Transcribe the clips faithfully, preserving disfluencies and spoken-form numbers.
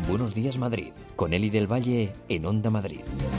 Buenos días Madrid, con Eli del Valle en Onda Madrid.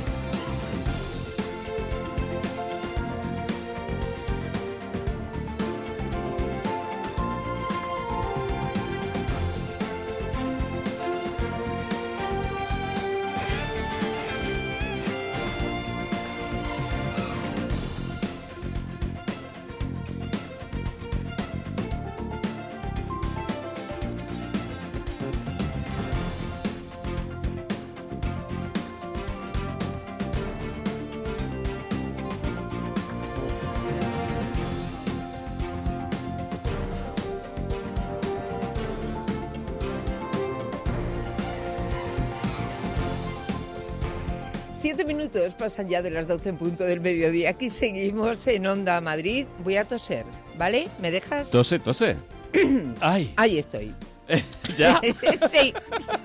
Siete minutos pasan ya de las doce en punto del mediodía. Aquí seguimos en Onda Madrid. Voy a toser, ¿vale? ¿Me dejas? Tose, tose. Ay. Ahí estoy. ¿Ya? Sí,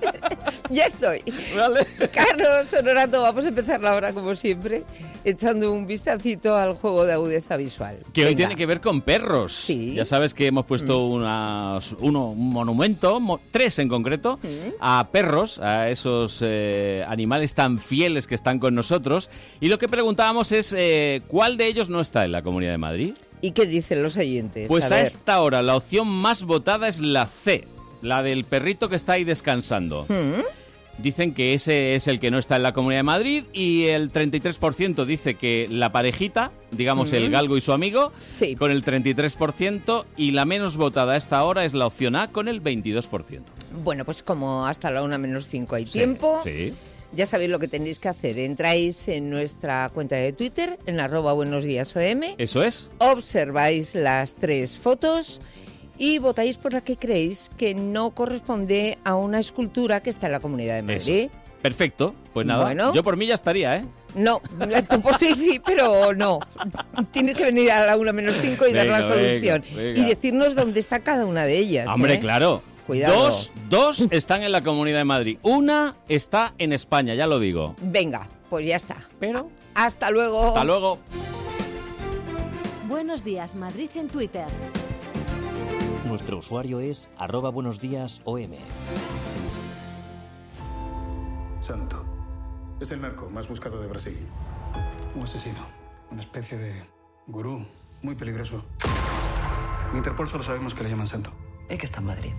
ya estoy. Vale. Carlos Honorato, vamos a empezar la hora como siempre, echando un vistacito al juego de agudeza visual. Que hoy Venga. tiene que ver con perros. Sí. Ya sabes que hemos puesto Mm. unas, uno, un monumento, mo- tres en concreto, Mm. a perros, a esos eh, animales tan fieles que están con nosotros. Y lo que preguntábamos es, eh, ¿cuál de ellos no está en la Comunidad de Madrid? ¿Y qué dicen los oyentes? Pues a a, ver. esta hora la opción más votada es la C, la del perrito que está ahí descansando. ¿Mm? Dicen que ese es el que no está en la Comunidad de Madrid y el treinta y tres por ciento dice que la parejita, digamos Mm. el galgo y su amigo, Sí. con el treinta y tres por ciento, y la menos votada a esta hora es la opción A con el veintidós por ciento. Bueno, pues como hasta la una menos cinco hay Sí, tiempo, Sí. ya sabéis lo que tenéis que hacer. Entráis en nuestra cuenta de Twitter, en arroba buenos días O M, Eso es. observáis las tres fotos y votáis por la que creéis que no corresponde a una escultura que está en la Comunidad de Madrid. Eso. Perfecto. Pues nada, Bueno. yo por mí ya estaría, ¿eh? No, tú por sí sí, pero no. Tienes que venir a la una menos cinco y dar Venga, la solución. venga, venga. Y decirnos dónde está cada una de ellas. Hombre, ¿eh? claro. Cuidado. Dos, dos están en la Comunidad de Madrid. Una está en España, ya lo digo. Venga, pues ya está. Pero... Hasta luego. Hasta luego. Buenos días, Madrid en Twitter. Nuestro usuario es arroba buenos días O M. Santo. Es el narco más buscado de Brasil. Un asesino. Una especie de gurú. Muy peligroso. En Interpol solo sabemos que le llaman Santo. Es que está en Madrid.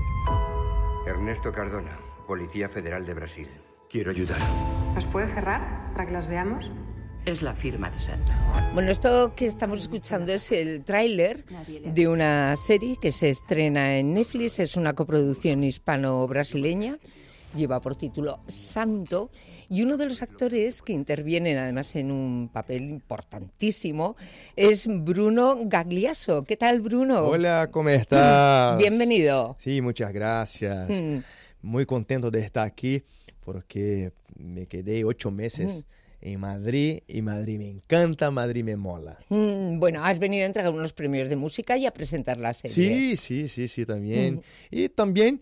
Ernesto Cardona, Policía Federal de Brasil. Quiero ayudar. ¿Nos puede cerrar para que las veamos? Es la firma de Santo. Bueno, esto que estamos escuchando es el tráiler de una serie que se estrena en Netflix. Es una coproducción hispano-brasileña. Lleva por título Santo. Y uno de los actores que intervienen, además, en un papel importantísimo, es Bruno Gagliasso. ¿Qué tal, Bruno? Hola, ¿cómo estás? Bienvenido. Sí, muchas gracias. Mm. Muy contento de estar aquí porque me quedé ocho meses Mm. en Madrid y Madrid me encanta, Madrid me mola. Mm, bueno, has venido a entregar unos premios de música y a presentar la serie. Sí, sí, sí, sí, también. Mm. Y también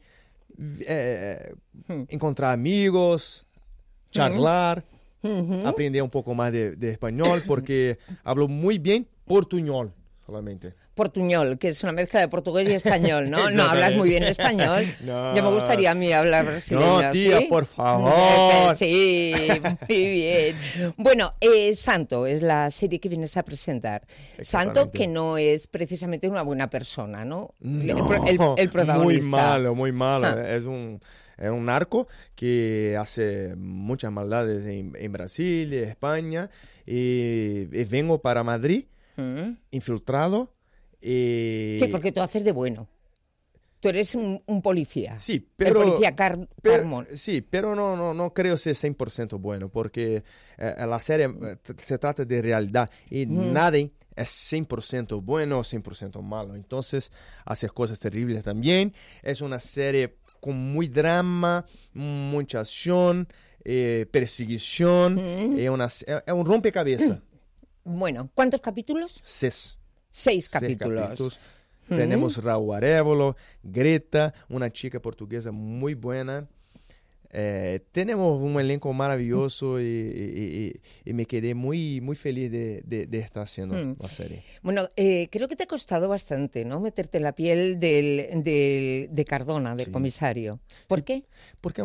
eh, Mm. encontrar amigos, charlar, Ujú. aprender un poco más de, de español porque hablo muy bien portuñol solamente. Portuñol, que es una mezcla de portugués y español, ¿no? No Exactamente. hablas muy bien español. No. Ya me gustaría a mí hablar brasileño. No, tía, ¿sí? por favor. Sí, muy bien. Bueno, eh, Santo es la serie que vienes a presentar. Santo, Exactamente. que no es precisamente una buena persona, ¿no? No, el, pro- el- el protagonista. muy malo, muy malo. Ah. Es un, es un narco que hace muchas maldades en, en Brasil, España, y, y vengo para Madrid, Mm. infiltrado. Y... Sí, porque tú haces de bueno. Tú eres un, un policía. Sí, pero... El policía Car- pero- Carmón. sí, pero no, no, no creo ser cien por ciento bueno, porque eh, la serie eh, t- se trata de realidad y Mm. nadie es cien por ciento bueno o cien por ciento malo. Entonces, hace cosas terribles también. Es una serie con muy drama, mucha acción, eh, perseguición. Mm. Es, una, es un rompecabezas. Bueno, ¿cuántos capítulos? Seis. Seis Seis capítulos. capítulos. Mm. Tenemos Raúl Arevalo, Greta, una chica portuguesa muy buena. Eh, tenemos un elenco maravilloso y, y- y- y me quedé muy, muy feliz de, de- de estar haciendo Mm. la serie. Bueno, eh, creo que te ha costado bastante, ¿no? Meterte en la piel del, del- de Cardona, del Sí. comisario. ¿Por Sí. qué? Porque es un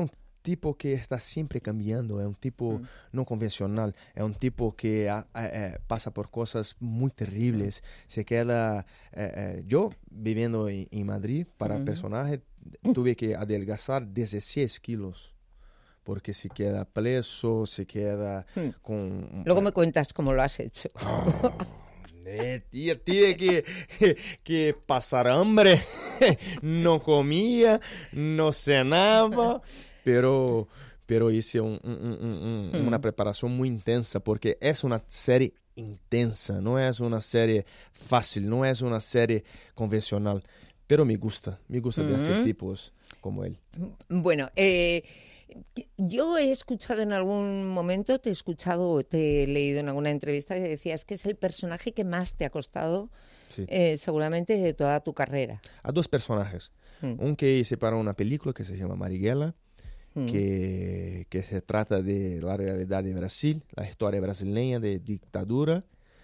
tipo que está siempre cambiando, es un tipo mm. no convencional, es un tipo que a, a, a, pasa por cosas muy terribles, mm. se queda... Eh, eh, yo, viviendo en, en Madrid, para el mm. personaje, tuve que adelgazar dieciséis kilos. Porque se queda preso, se queda hmm. con... Luego me cuentas cómo lo has hecho. Oh, eh, tía, tía, que, que pasar hambre, no comía, no cenaba, pero, pero hice un, un, un, un, hmm. una preparación muy intensa, porque es una serie intensa, no es una serie fácil, no es una serie convencional, pero me gusta, me gusta hmm. de hacer tipos como él. Bueno, eh... yo he escuchado en algún momento, te he escuchado, te he leído en alguna entrevista que decías que es el personaje que más te ha costado, sí. eh, seguramente, de toda tu carrera. A dos personajes. Mm. Un que hice para una película que se llama Marighella, mm. que, que se trata de la realidad de Brasil, la historia brasileña de dictadura,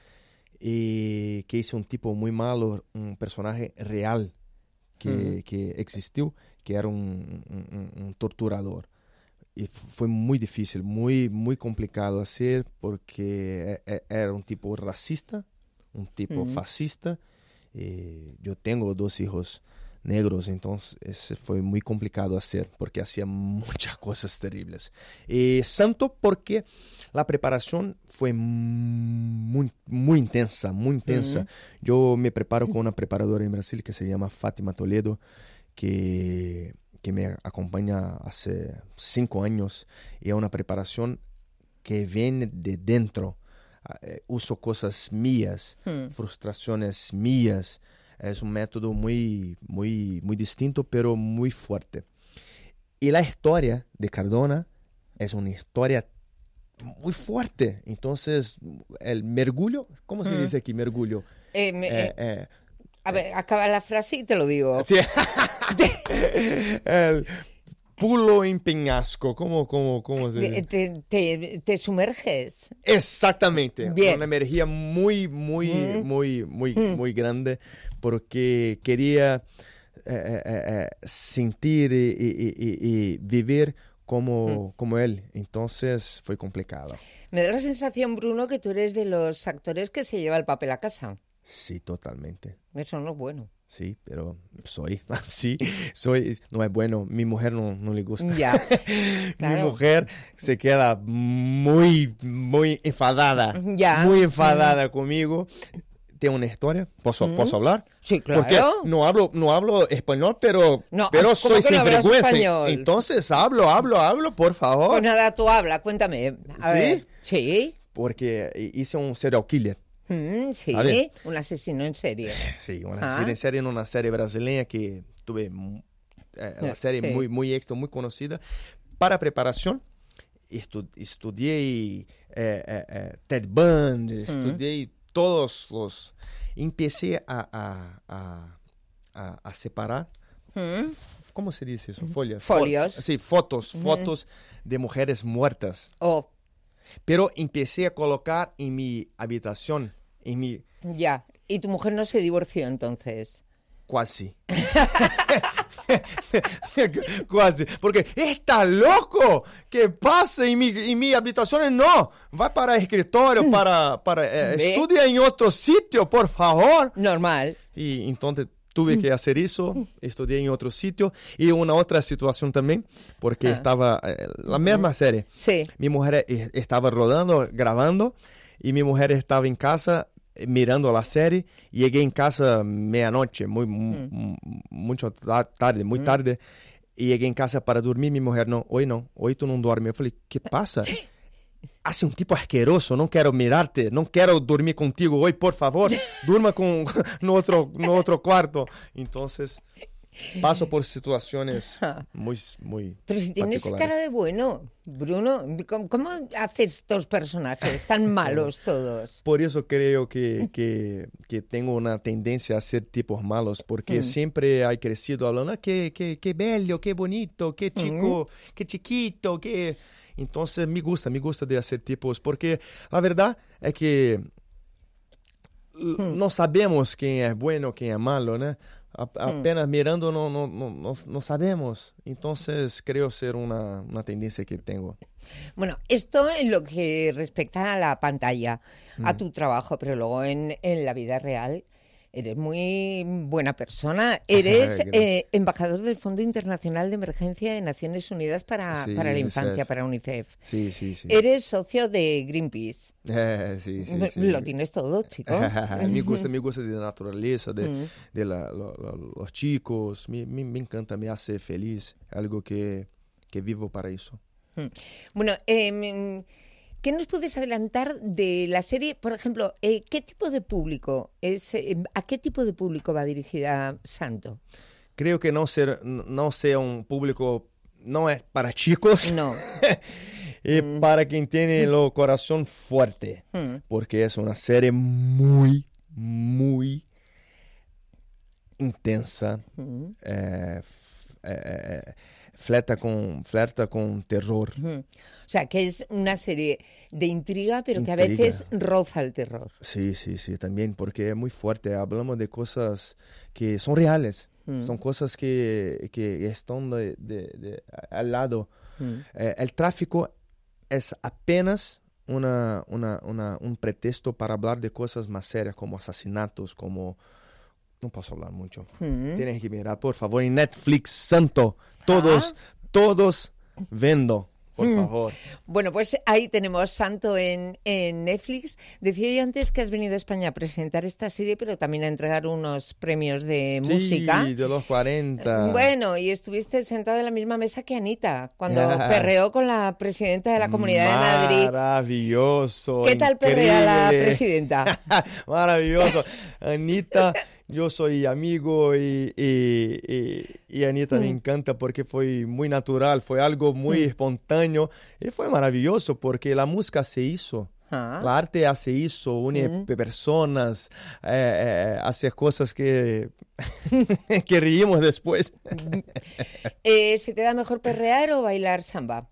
y que hice un tipo muy malo, un personaje real que, mm. que existió, que era un, un, un torturador. Y fue muy difícil, muy, muy complicado hacer porque era un tipo racista, un tipo uh-huh. fascista. Y yo tengo dos hijos negros, entonces fue muy complicado hacer porque hacía muchas cosas terribles. Y Santo porque la preparación fue muy, muy intensa, muy intensa. Uh-huh. Yo me preparo con una preparadora en Brasil que se llama Fátima Toledo, que... que me acompaña hace cinco años y es una preparación que viene de dentro. Uh, uso cosas mías, hmm. frustraciones mías. Es un método muy, muy, muy distinto, pero muy fuerte. Y la historia de Cardona es una historia muy fuerte. Entonces, el mergullo, ¿cómo se hmm. dice aquí mergullo? Eh, me, eh, eh. Eh, A ver, acaba la frase y te lo digo. Sí. El pulo en peñasco. ¿Cómo, cómo, cómo se dice? Te, te, te sumerges. Exactamente. Bien. Una energía muy, muy, mm. muy, muy, mm. muy grande porque quería eh, eh, eh, sentir y, y, y, y vivir como, mm. como él. Entonces fue complicado. Me da la sensación, Bruno, que tú eres de los actores que se lleva el papel a casa. Sí, totalmente. Eso no es bueno. Sí, pero soy así. Soy, no es bueno. Mi mujer no, no le gusta. Ya. Claro. Mi mujer se queda muy, muy enfadada. Ya. Muy enfadada mm. conmigo. ¿Tengo una historia? ¿Puedo, mm. ¿puedo hablar? Sí, claro. Porque no hablo, no hablo español, pero, no, pero soy no sinvergüenza. Entonces hablo, hablo, hablo, por favor. Pues nada, tú habla, cuéntame. A ¿Sí? ver. Sí. Porque hice un serial killer. Mm, sí, ¿vale? Un asesino en serie. Sí, un asesino ah. en serie en una serie brasileña que tuve eh, la serie sí. muy, muy éxito, muy conocida. Para preparación, estu estudié eh, eh, eh, Ted Bundy, mm. estudié todos los... Empecé a, a, a, a, a separar, mm. ¿cómo se dice eso? Folias. Folios. Fo sí, fotos, mm. fotos de mujeres muertas. Oh. Pero empecé a colocar en mi habitación, en mi... Ya, ¿y tu mujer no se divorció entonces? Casi. Casi. Porque está loco. ¿Qué pasa en mi, en mi habitación? No. Va para escritorio, para, para eh, estudia en otro sitio, por favor. Normal. Y entonces tuve que hacer eso. Estudié en otro sitio. Y una otra situación también, porque ah. estaba eh, la misma uh-huh. serie. Sí. Mi mujer eh, estaba rodando, grabando, y mi mujer estaba en casa mirando la serie. Llegué en casa medianoche, muy, mm. mucho tarde, muy mm. tarde. Y llegué en casa para dormir. Mi mujer, no, hoy no, hoy tú no duermes. Yo falei, ¿qué pasa? Hace un tipo asqueroso, no quiero mirarte, no quiero dormir contigo hoy, por favor. Durma con no otro, no otro cuarto. Entonces, paso por situaciones muy, muy Pero si tienes cara de bueno, Bruno, ¿cómo, cómo haces estos personajes tan malos todos? Por eso creo que, que, que tengo una tendencia a ser tipos malos, porque mm. siempre he crecido hablando, ah, qué, qué, qué bello, qué bonito, qué chico, mm. qué chiquito, qué... Entonces me gusta, me gusta de hacer tipos, porque la verdad es que mm. no sabemos quién es bueno, quién es malo, ¿no? A, apenas mirando no, no, no, no, no sabemos. Entonces creo ser una, una tendencia que tengo. Bueno, esto en lo que respecta a la pantalla, mm. a tu trabajo, pero luego en, en la vida real eres muy buena persona. Eres eh, embajador del Fondo Internacional de Emergencia de Naciones Unidas para, sí, para la UNICEF. Infancia, para UNICEF. Sí, sí, sí. Eres socio de Greenpeace. Eh, sí, sí, sí. Lo tienes todo, chico. me gusta, me gusta de la naturaleza, de, mm. de la, lo, lo, los chicos. Me, me, me encanta, me hace feliz. Algo que, que vivo para eso. Mm. Bueno, eh, ¿qué nos puedes adelantar de la serie? Por ejemplo, eh, ¿qué tipo de público es, eh, ¿a qué tipo de público va dirigida Santo? Creo que no, ser, no sea un público, no es para chicos. No. y mm. para quien tiene el corazón fuerte. Mm. Porque es una serie muy, muy intensa. Mm. Eh, f- eh, Fleta con, flerta con terror. Uh-huh. O sea, que es una serie de intriga, pero Intriga. que a veces roza el terror. Sí, sí, sí, también, porque es muy fuerte. Hablamos de cosas que son reales. Mm. Son cosas que, que están de, de, de, al lado. Mm. Eh, el tráfico es apenas una, una, una, un pretexto para hablar de cosas más serias, como asesinatos, como... No puedo hablar mucho. Mm. Tienes que mirar, por favor, en Netflix, Santo. Todos, ah. todos vendo, por mm. favor. Bueno, pues ahí tenemos Santo en, en Netflix. Decía yo antes que has venido a España a presentar esta serie, pero también a entregar unos premios de sí, música. Sí, de los cuarenta. Bueno, y estuviste sentado en la misma mesa que Anita, cuando ah. perreó con la presidenta de la Comunidad de Madrid. Maravilloso. ¿Qué tal increíble. perrea la presidenta? Maravilloso. Anita... Yo soy amigo y, y, y, y Anita mm. me encanta porque fue muy natural, fue algo muy mm. espontáneo y fue maravilloso porque la música hace eso, ah. la arte hace eso, une mm. personas, eh, eh, hace cosas que, que reímos después. eh, ¿Se te da mejor perrear o bailar samba?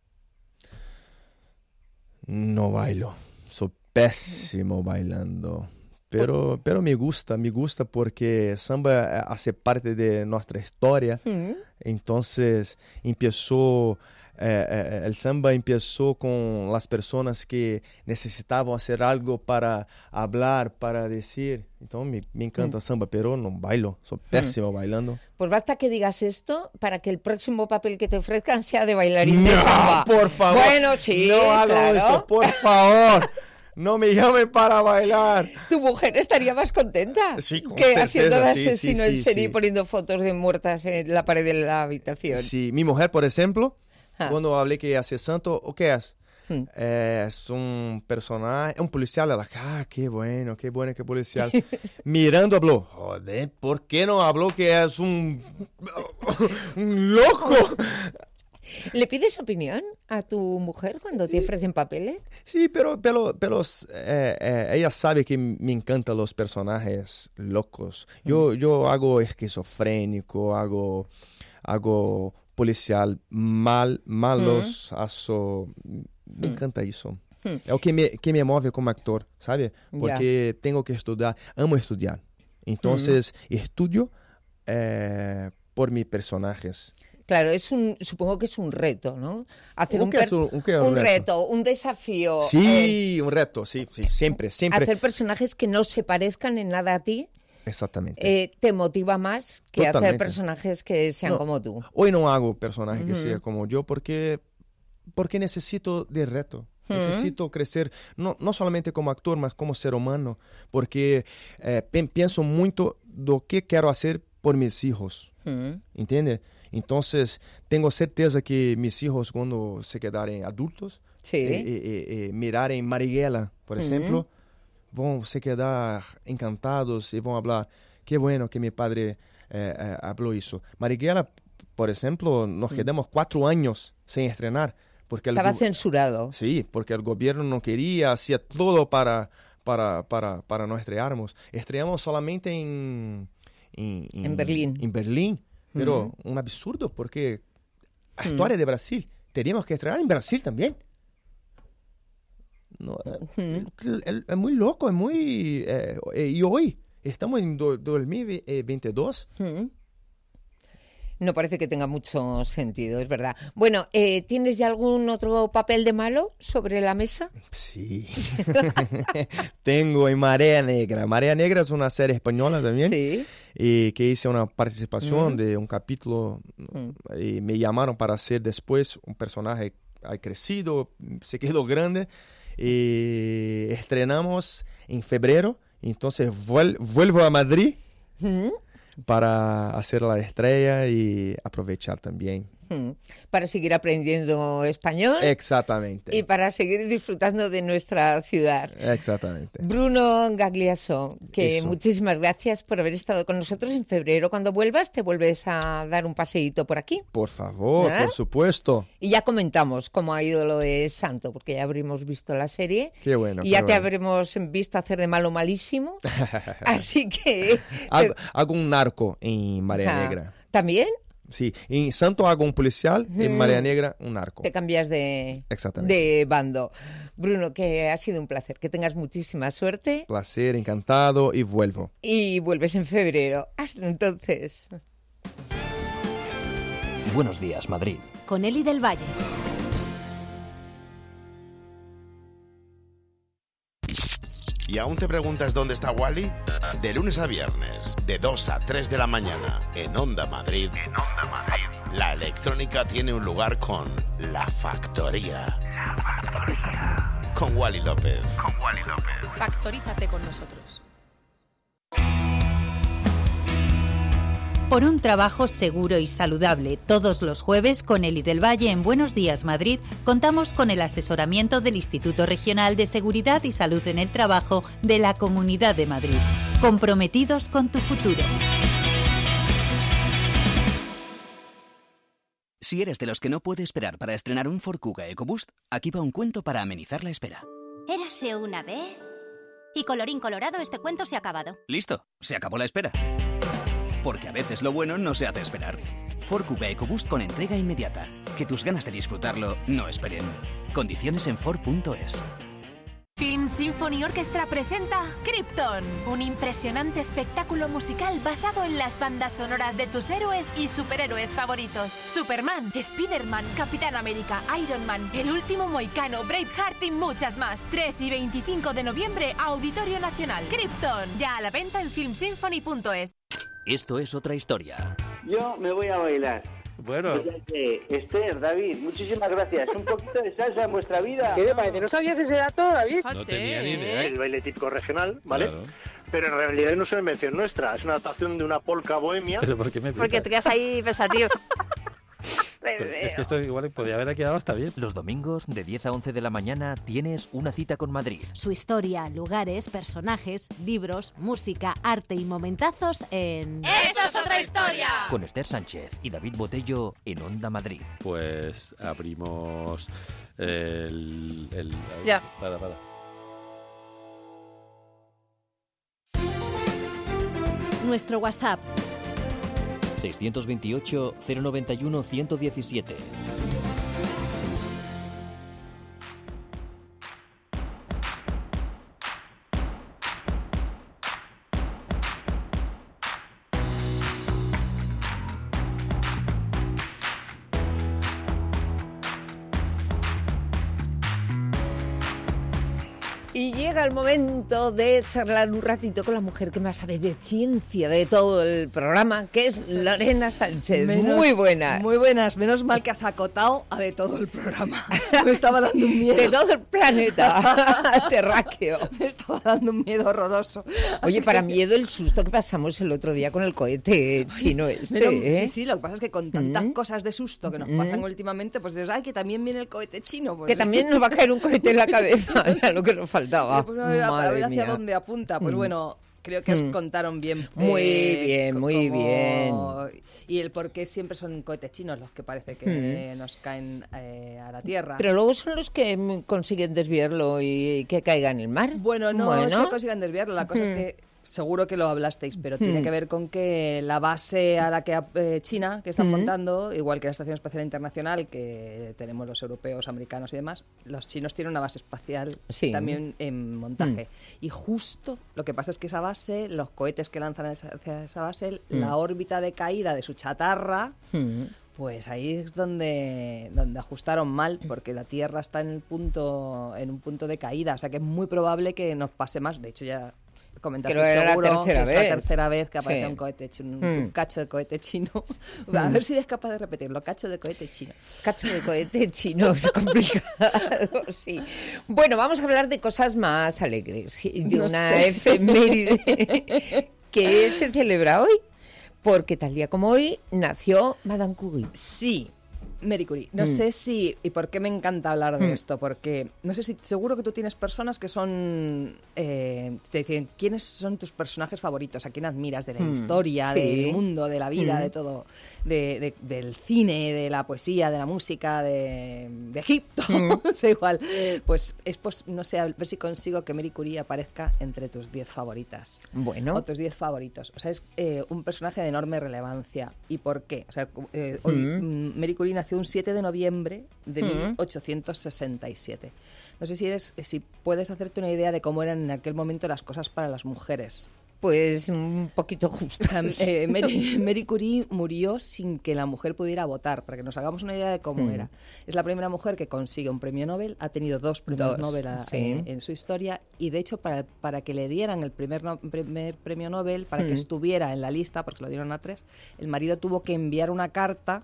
No bailo, soy pésimo bailando. Pero, pero me gusta, me gusta porque samba hace parte de nuestra historia. Mm. Entonces empezó, eh, eh, el samba empezó con las personas que necesitaban hacer algo para hablar, para decir. Entonces me, me encanta mm. samba, pero no bailo, soy pésimo mm. bailando. Pues basta que digas esto para que el próximo papel que te ofrezcan sea de bailarín no, de samba. Por favor, bueno, sí, no hago claro. eso, por favor. No me llamen para bailar. Tu mujer estaría más contenta sí, con que certeza, haciendo de asesino sí, sí, en sí, serie sí. y poniendo fotos de muertas en la pared de la habitación. Sí, mi mujer, por ejemplo, ah. cuando hablé que hace Santo, ¿o qué es? Hmm. Eh, es un personaje, un policial. Ela, ah, qué bueno, qué bueno que policial. Mirando habló, joder, ¿por qué no habló que es un, un loco? ¿Le pides opinión a tu mujer cuando te ofrecen papeles? Sí, pero, pero, pero eh, eh, ella sabe que me encantan los personajes locos. Yo, mm. yo hago esquizofrénico, hago, hago policial mal, malos, mm. hago, me encanta eso. Mm. Es lo que me, que me mueve como actor, ¿sabe? Porque yeah. tengo que estudiar, amo estudiar. Entonces, mm. estudio eh, por mis personajes. Claro, es un, supongo que es un reto, ¿no? Hacer un, per- un, un, un, un reto, un desafío. Sí, eh, un reto, sí, sí, siempre, siempre. Hacer personajes que no se parezcan en nada a ti. Exactamente. Eh, te motiva más que Totalmente. hacer personajes que sean no, como tú. Hoy no hago personajes uh-huh. que sean como yo porque, porque necesito de reto. Uh-huh. Necesito crecer, no, no solamente como actor, mas como ser humano. Porque eh, pe- pienso mucho lo que quiero hacer por mis hijos. Uh-huh. ¿Entiendes? Entonces, tengo certeza que mis hijos, cuando se quedarem adultos, sí. eh, eh, eh, mirarem Marighella, por ejemplo, uh-huh. vão se quedar encantados y vão falar, qué bueno que mi padre eh, eh, habló eso. Marighella, por ejemplo, nos quedamos uh-huh. cuatro años sin estrenar. Porque Estaba el go- censurado. Sí, porque el gobierno no quería, hacía todo para, para, para, para no estrenarmos. Estrenamos solamente en... En, en, en Berlín. En Berlín. Pero uh-huh. un absurdo, porque la historia uh-huh. de Brasil, teníamos que estrenar en Brasil también. No, uh-huh. es, es muy loco, es muy... Eh, y hoy, Estamos en do, dos mil veintidós. Mm. No parece que tenga mucho sentido, es verdad. Bueno, eh, ¿tienes ya algún otro papel de malo sobre la mesa? Sí. Tengo en Marea Negra. Marea Negra es una serie española también. Sí. Y que hice una participación Mm. de un capítulo. Mm. Y me llamaron para hacer después un personaje ha crecido, se quedó grande. Y estrenamos en febrero. Entonces vuel- vuelvo a Madrid. Mm. Para hacer la estrella y aprovechar también. Mm. Para seguir aprendiendo español. Exactamente. Y para seguir disfrutando de nuestra ciudad. Exactamente. Bruno Gagliaso, que Eso. muchísimas gracias por haber estado con nosotros. En febrero, cuando vuelvas, te vuelves a dar un paseíto por aquí. Por favor, ¿Eh? por supuesto. Y ya comentamos cómo ha ido lo de Santo, porque ya habremos visto la serie. Qué bueno. Y ya qué te bueno. habremos visto hacer de malo malísimo. Así que... hago, hago un narco en Marea Ajá. Negra. ¿También? Sí, en Santo hago un policial, en Mm. Marea Negra un narco. Te cambias de, Exactamente. de bando. Bruno, que ha sido un placer. Que tengas muchísima suerte Placer, encantado y vuelvo. y vuelves en febrero. Hasta entonces. Buenos días, Madrid. Con Eli del Valle. ¿Y aún te preguntas dónde está Wally? De lunes a viernes, de dos a tres de la mañana, en Onda Madrid. En Onda Madrid. La electrónica tiene un lugar con La Factoría. La Factoría. Con Wally López. Con Wally López. Factorízate con nosotros. Por un trabajo seguro y saludable, todos los jueves con Eli del Valle en Buenos Días Madrid contamos con el asesoramiento del Instituto Regional de Seguridad y Salud en el Trabajo de la Comunidad de Madrid. Comprometidos con tu futuro. Si eres de los que no puede esperar para estrenar un Ford Kuga EcoBoost, aquí va un cuento para amenizar la espera. Érase una vez... Y colorín colorado, este cuento se ha acabado. Listo, se acabó la espera. Porque a veces lo bueno no se hace esperar. Ford Kuga EcoBoost con entrega inmediata. Que tus ganas de disfrutarlo no esperen. Condiciones en Ford punto es. Film Symphony Orchestra presenta Krypton, un impresionante espectáculo musical basado en las bandas sonoras de tus héroes y superhéroes favoritos. Superman, Spider-Man, Capitán América, Iron Man, El Último Mohicano, Braveheart y muchas más. tres y veinticinco de noviembre, Auditorio Nacional. Krypton, ya a la venta en film symphony punto es. Esto es otra historia. Yo me voy a bailar. Bueno. Esther, David, muchísimas gracias. Un poquito de salsa en vuestra vida. ¿Qué te parece? ¿No sabías ese dato, David? No tenía ni idea. El baile típico regional, ¿vale? Claro. Pero en realidad no es una invención nuestra, es una adaptación de una polka bohemia. ¿Pero por qué me Porque te quedas ahí pensativo. Pero es que esto igual podía haber quedado hasta bien. Los domingos de diez a once de la mañana tienes una cita con Madrid. Su historia, lugares, personajes, libros, música, arte y momentazos en... ¡Esto es otra historia! Con Esther Sánchez y David Botello en Onda Madrid. Pues abrimos el... el Ya. Para, para. Nuestro WhatsApp. seiscientos veintiocho, cero noventa y uno, ciento diecisiete. Y llega el momento de charlar un ratito con la mujer que más sabe de ciencia de todo el programa, que es Lorena Sánchez. Menos- muy buenas. Muy buenas. Menos mal que has acotado a de todo el programa. Me estaba dando un miedo. De todo el planeta terráqueo. Me estaba dando un miedo horroroso. Oye, para miedo el susto que pasamos el otro día con el cohete chino este, Pero, ¿eh? Sí, sí, lo que pasa es que con tantas Mm. cosas de susto que nos Mm. pasan últimamente, pues dices, ay, que también viene el cohete chino. Pues Que también nos va a caer un cohete en la cabeza, ya lo que nos faltaba. Pues a ver, a Madre ver hacia mía. dónde apunta. Pues Mm. bueno, creo que os Mm. contaron bien. Muy eh, bien, co- muy como- Y el por qué siempre son cohetes chinos los que parece que Mm. nos caen eh, a la Tierra. Pero luego son los que mm, consiguen desviarlo y que caiga en el mar. Bueno, no es Bueno. que consigan desviarlo, la cosa es Mm. que seguro que lo hablasteis, pero Mm. tiene que ver con que la base a la que eh, China, que están Mm. montando, igual que la Estación Espacial Internacional, que tenemos los europeos, americanos y demás, los chinos tienen una base espacial Sí. también en montaje. Y justo lo que pasa es que esa base, los cohetes que lanzan hacia hacia esa base, Mm. la órbita de caída de su chatarra, Mm. pues ahí es donde, donde ajustaron mal, porque la Tierra está en el punto, en un punto de caída, o sea que es muy probable que nos pase más. De hecho, ya comentaste Creo que era la seguro tercera que es vez. la tercera vez que aparece Sí. un cohete chino, un, Mm. un cacho de cohete chino. A Mm. ver si eres capaz de repetirlo, cacho de cohete chino. Cacho de cohete chino, es complicado, sí. Bueno, vamos a hablar de cosas más alegres, de No una sé. efeméride que se celebra hoy, porque tal día como hoy nació Madame Curie. Sí, Marie Curie. No Mm. sé si... ¿Y por qué me encanta hablar de Mm. esto? Porque no sé si... Seguro que tú tienes personas que son... Eh, te dicen, ¿quiénes son tus personajes favoritos? ¿A quién admiras de la Mm. historia, Sí. del mundo, de la vida, Mm. de todo? De, de- del cine, de la poesía, de la música, de, de Egipto. Mm. O sea, igual. Pues es, pues, no sé, a ver si consigo que Marie Curie aparezca entre tus diez favoritas. Bueno. O tus diez favoritos. O sea, es eh, un personaje de enorme relevancia. ¿Y por qué? O sea, eh, hoy Mm. mm, Marie Curie nació un siete de noviembre de Mm. mil ochocientos sesenta y siete. No sé si eres, si puedes hacerte una idea de cómo eran en aquel momento las cosas para las mujeres. Pues un poquito justo. O sea, eh, Marie, Marie Curie murió sin que la mujer pudiera votar, para que nos hagamos una idea de cómo Mm. era. Es la primera mujer que consigue un premio Nobel, ha tenido dos premios Dos, Nobel a- sí. eh, en su historia, y de hecho para, para que le dieran el primer, no- primer premio Nobel, para que Mm. estuviera en la lista, porque se lo dieron a tres, el marido tuvo que enviar una carta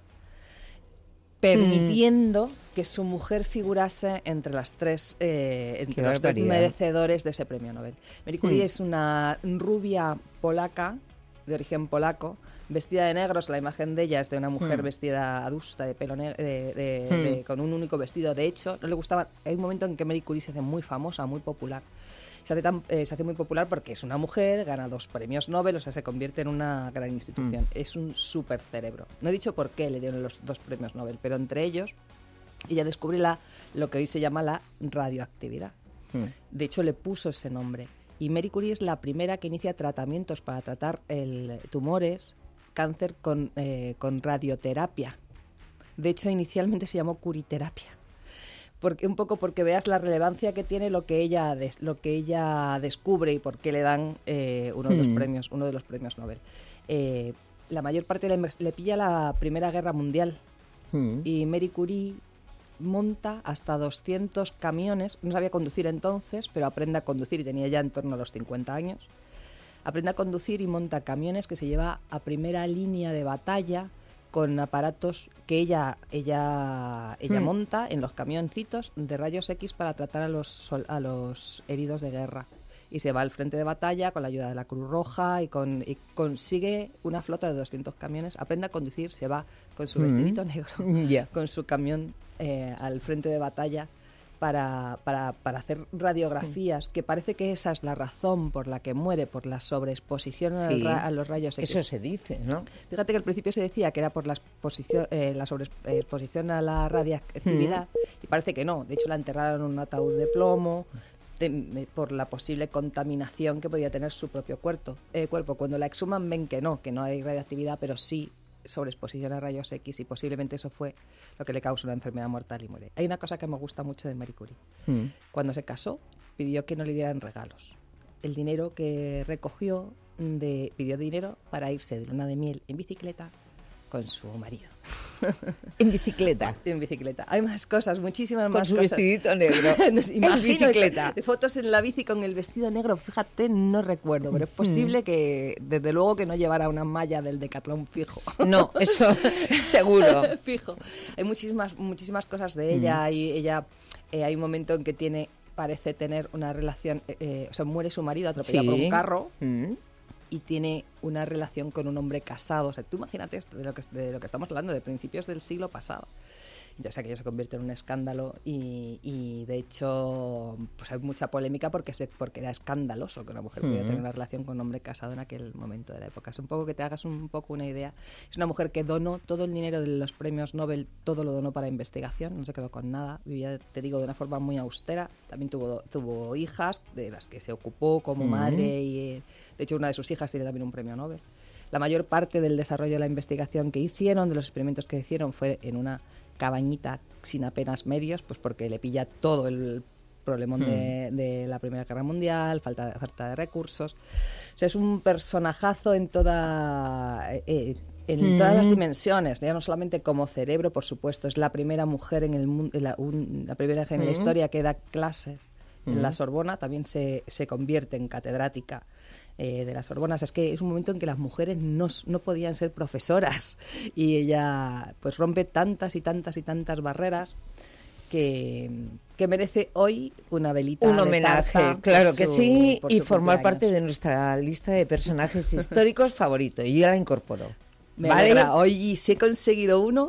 permitiendo que su mujer figurase entre las tres eh, entre Qué los tres barbaridad. merecedores de ese premio Nobel. Marie Curie Mm. es una rubia polaca, de origen polaco, vestida de negro. La imagen de ella es de una mujer Mm. vestida adusta, de pelo negro, de, de- Mm. de- con un único vestido. De hecho, no le gustaba. Hay un momento en que Marie Curie se hace muy famosa, muy popular. Se hace, tan, eh, se hace muy popular porque es una mujer, gana dos premios Nobel, o sea, se convierte en una gran institución. Mm. Es un súper cerebro. No he dicho por qué le dieron los dos premios Nobel, pero entre ellos ella descubre la, lo que hoy se llama la radioactividad. Mm. De hecho, le puso ese nombre. Y Marie Curie es la primera que inicia tratamientos para tratar el, tumores, cáncer con, eh, con radioterapia. De hecho, inicialmente se llamó curiterapia. Porque, un poco porque veas la relevancia que tiene lo que ella, des, lo que ella descubre y por qué le dan eh, uno, de los Hmm. premios, uno de los premios Nobel. Eh, la mayor parte le, le pilla la Primera Guerra Mundial. Mm. Y Marie Curie monta hasta doscientos camiones. No sabía conducir entonces, pero aprende a conducir y tenía ya en torno a los cincuenta años. Aprende a conducir y monta camiones que se lleva a primera línea de batalla con aparatos que ella ella ella Hmm. monta en los camioncitos de rayos X para tratar a los sol- a los heridos de guerra. Y se va al frente de batalla con la ayuda de la Cruz Roja y, con, y consigue una flota de doscientos camiones. Aprende a conducir, se va con su Mm. vestidito negro, Ya. con su camión eh, al frente de batalla para, para, para hacer radiografías, que parece que esa es la razón por la que muere, por la sobreexposición al Sí. ra- a los rayos X. Eso se dice, ¿no? Fíjate que al principio se decía que era por la, exposición, eh, la sobreexposición a la radiactividad, y parece que no. De hecho, la enterraron en un ataúd de plomo de- me- por la posible contaminación que podía tener su propio cuerpo. Eh, cuerpo. Cuando la exhuman ven que no, que no hay radiactividad, pero sí sobreexposición a rayos X, y posiblemente eso fue lo que le causó una enfermedad mortal y muere. Hay una cosa que me gusta mucho de Marie Curie. Mm. Cuando se casó, pidió que no le dieran regalos. El dinero que recogió, de, pidió dinero para irse de luna de miel en bicicleta con su marido. En bicicleta. En bicicleta. Hay más cosas, muchísimas Con más su cosas. vestidito negro. Nos En imagino bicicleta. que- fotos en la bici con el vestido negro, fíjate, no recuerdo, pero es posible que, desde luego, que no llevara una malla del Decathlon fijo. No, eso seguro. Fijo. Hay muchísimas, muchísimas cosas de ella. Y ella eh, hay un momento en que tiene, parece tener una relación, eh, eh, o sea, muere su marido atropellado por Sí. un carro. Mm. Y tiene una relación con un hombre casado. O sea, tú imagínate esto, de lo que, de lo que estamos hablando, de principios del siglo pasado. Ya sé que ello se convierte en un escándalo y, y de hecho pues hay mucha polémica porque se, porque era escandaloso que una mujer pudiera Mm. tener una relación con un hombre casado en aquel momento de la época. Es un poco que te hagas un poco una idea. Es una mujer que donó todo el dinero de los premios Nobel, todo lo donó para investigación, no se quedó con nada. Vivía, te digo, de una forma muy austera. También tuvo, tuvo hijas de las que se ocupó como Mm. madre y eh, de hecho una de sus hijas tiene también un premio Nobel. La mayor parte del desarrollo de la investigación que hicieron, de los experimentos que hicieron, fue en una cabañita sin apenas medios, pues porque le pilla todo el problemón Hmm. de, de la Primera Guerra Mundial, falta, falta de recursos. O sea, es un personajazo en toda... Eh, en Hmm. todas las dimensiones, ya no solamente como cerebro, por supuesto, es la primera mujer en el mundo, la, un- la primera mujer en la Hmm. historia que da clases en Hmm. la Sorbona, también se, se convierte en catedrática eh, de la Sorbona. O sea, es que es un momento en que las mujeres no, s- no podían ser profesoras y ella pues rompe tantas y tantas y tantas barreras que, que merece hoy una velita Un de homenaje, tarta claro por que su- sí, por y su formar cumpleaños. parte de nuestra lista de personajes históricos favoritos. Y yo la incorporo. Me ¿Vale? alegra. Hoy si he conseguido uno,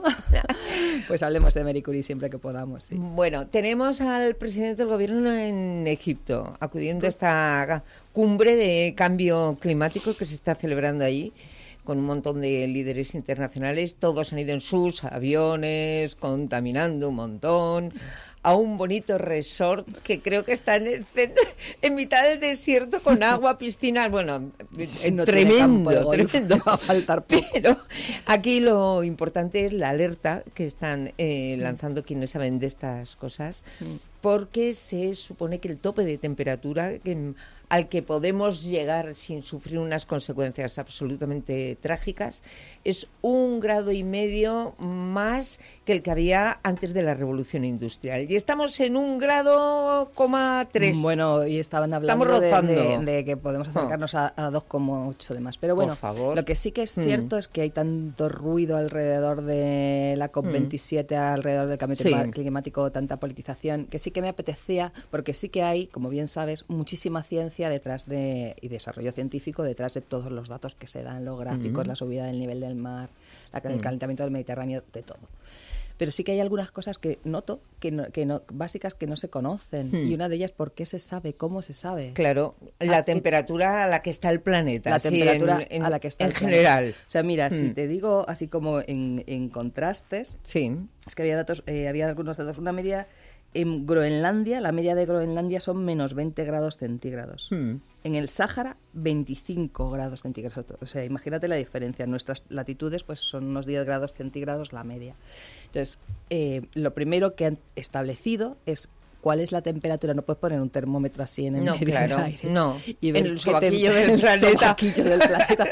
pues hablemos de Marie Curie siempre que podamos. Sí. Bueno, tenemos al presidente del gobierno en Egipto, acudiendo a esta cumbre de cambio climático que se está celebrando allí, con un montón de líderes internacionales. Todos han ido en sus aviones, contaminando un montón, a un bonito resort que creo que está en el centro, en mitad del desierto, con agua, piscinas, bueno, Sí, no tiene campo de tremendo, golf, tremendo. va a faltar poco. Pero aquí lo importante es la alerta que están eh, lanzando quienes saben de estas cosas, porque se supone que el tope de temperatura que, al que podemos llegar sin sufrir unas consecuencias absolutamente trágicas es un grado y medio más que el que había antes de la revolución industrial. Y estamos en un grado coma tres. Bueno, y estaban hablando Estamos de, rozando. de- de que podemos acercarnos a, a dos coma ocho de más. Pero Por bueno, favor. lo que sí que es Mm. cierto es que hay tanto ruido alrededor de la COP veintisiete, alrededor del cambio Sí. clima- climático, tanta politización, que sí que me apetecía, porque sí que hay, como bien sabes, muchísima ciencia detrás de y desarrollo científico detrás de todos los datos que se dan, los gráficos, Mm. la subida del nivel del mar, la- el Mm. calentamiento del Mediterráneo, de todo. Pero sí que hay algunas cosas que noto, que no, que no, básicas que no se conocen. Hmm. Y una de ellas, ¿por qué se sabe? ¿Cómo se sabe? Claro, la Ah, que- temperatura a la que está el planeta. La sí, temperatura en- en- a la que está en el planeta. general. O sea, mira, si Hmm. te digo así como en, en contrastes, sí. es que había datos, eh, había algunos datos. Una media en Groenlandia, la media de Groenlandia son menos veinte grados centígrados. Hmm. En el Sáhara, veinticinco grados centígrados. O sea, imagínate la diferencia. En nuestras latitudes, pues son unos diez grados centígrados la media. Entonces, eh, lo primero que han establecido es cuál es la temperatura. No puedes poner un termómetro así en el No, medio claro, del aire. no. Y ver En el qué sobaquillo tem- del el planeta. sobaquillo del planeta.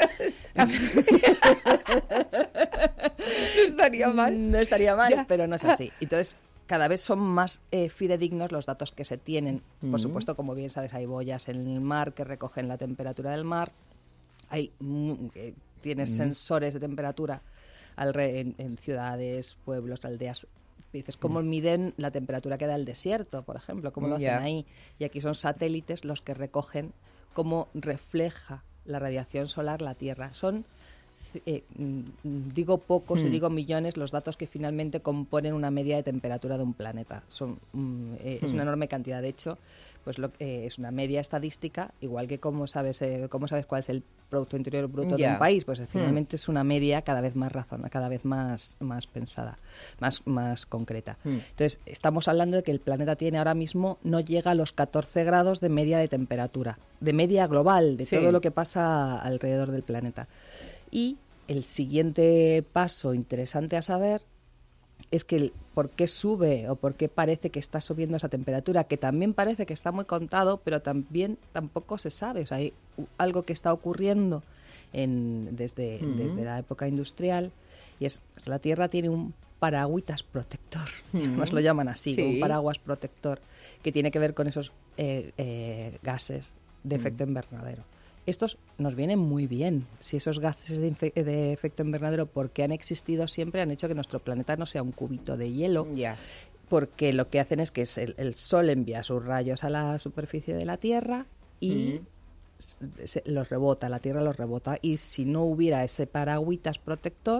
No estaría mal. No estaría mal, Ya. pero no es así. Entonces, cada vez son más eh, fidedignos los datos que se tienen. Por Mm. supuesto, como bien sabes, hay boyas en el mar que recogen la temperatura del mar. Hay mu- eh, tienes Mm. sensores de temperatura alre- en, en ciudades, pueblos, aldeas. Dices, ¿cómo miden la temperatura que da el desierto, por ejemplo? ¿Cómo lo hacen Ya. ahí? Y aquí son satélites los que recogen cómo refleja la radiación solar la Tierra. Son eh, mm, digo pocos y Hmm. digo millones los datos que finalmente componen una media de temperatura de un planeta. Son mm, eh, es Hmm. una enorme cantidad. De hecho, pues lo, eh, es una media estadística, igual que como sabes eh, cómo sabes cuál es el Producto Interior Bruto de Ya. un país, pues eh, Hmm. finalmente es una media cada vez más razonada, cada vez más más pensada, más más concreta. Hmm. Entonces, estamos hablando de que el planeta tiene ahora mismo no llega a los catorce grados de media de temperatura, de media global, de Sí. todo lo que pasa alrededor del planeta. Y el siguiente paso interesante a saber es que el, por qué sube o por qué parece que está subiendo esa temperatura, que también parece que está muy contado, pero también tampoco se sabe. O sea, hay u- algo que está ocurriendo en, desde, Ujú. desde la época industrial y es pues, la Tierra tiene un paragüitas protector, Ujú. más lo llaman así, Sí. un paraguas protector, que tiene que ver con esos eh, eh, gases de efecto invernadero. Estos nos vienen muy bien. Si esos gases de, infe- de efecto invernadero, porque han existido siempre, han hecho que nuestro planeta no sea un cubito de hielo. Ya. Porque lo que hacen es que es el, el Sol envía sus rayos a la superficie de la Tierra y s- se- los rebota, la Tierra los rebota. Y si no hubiera ese paragüitas protector,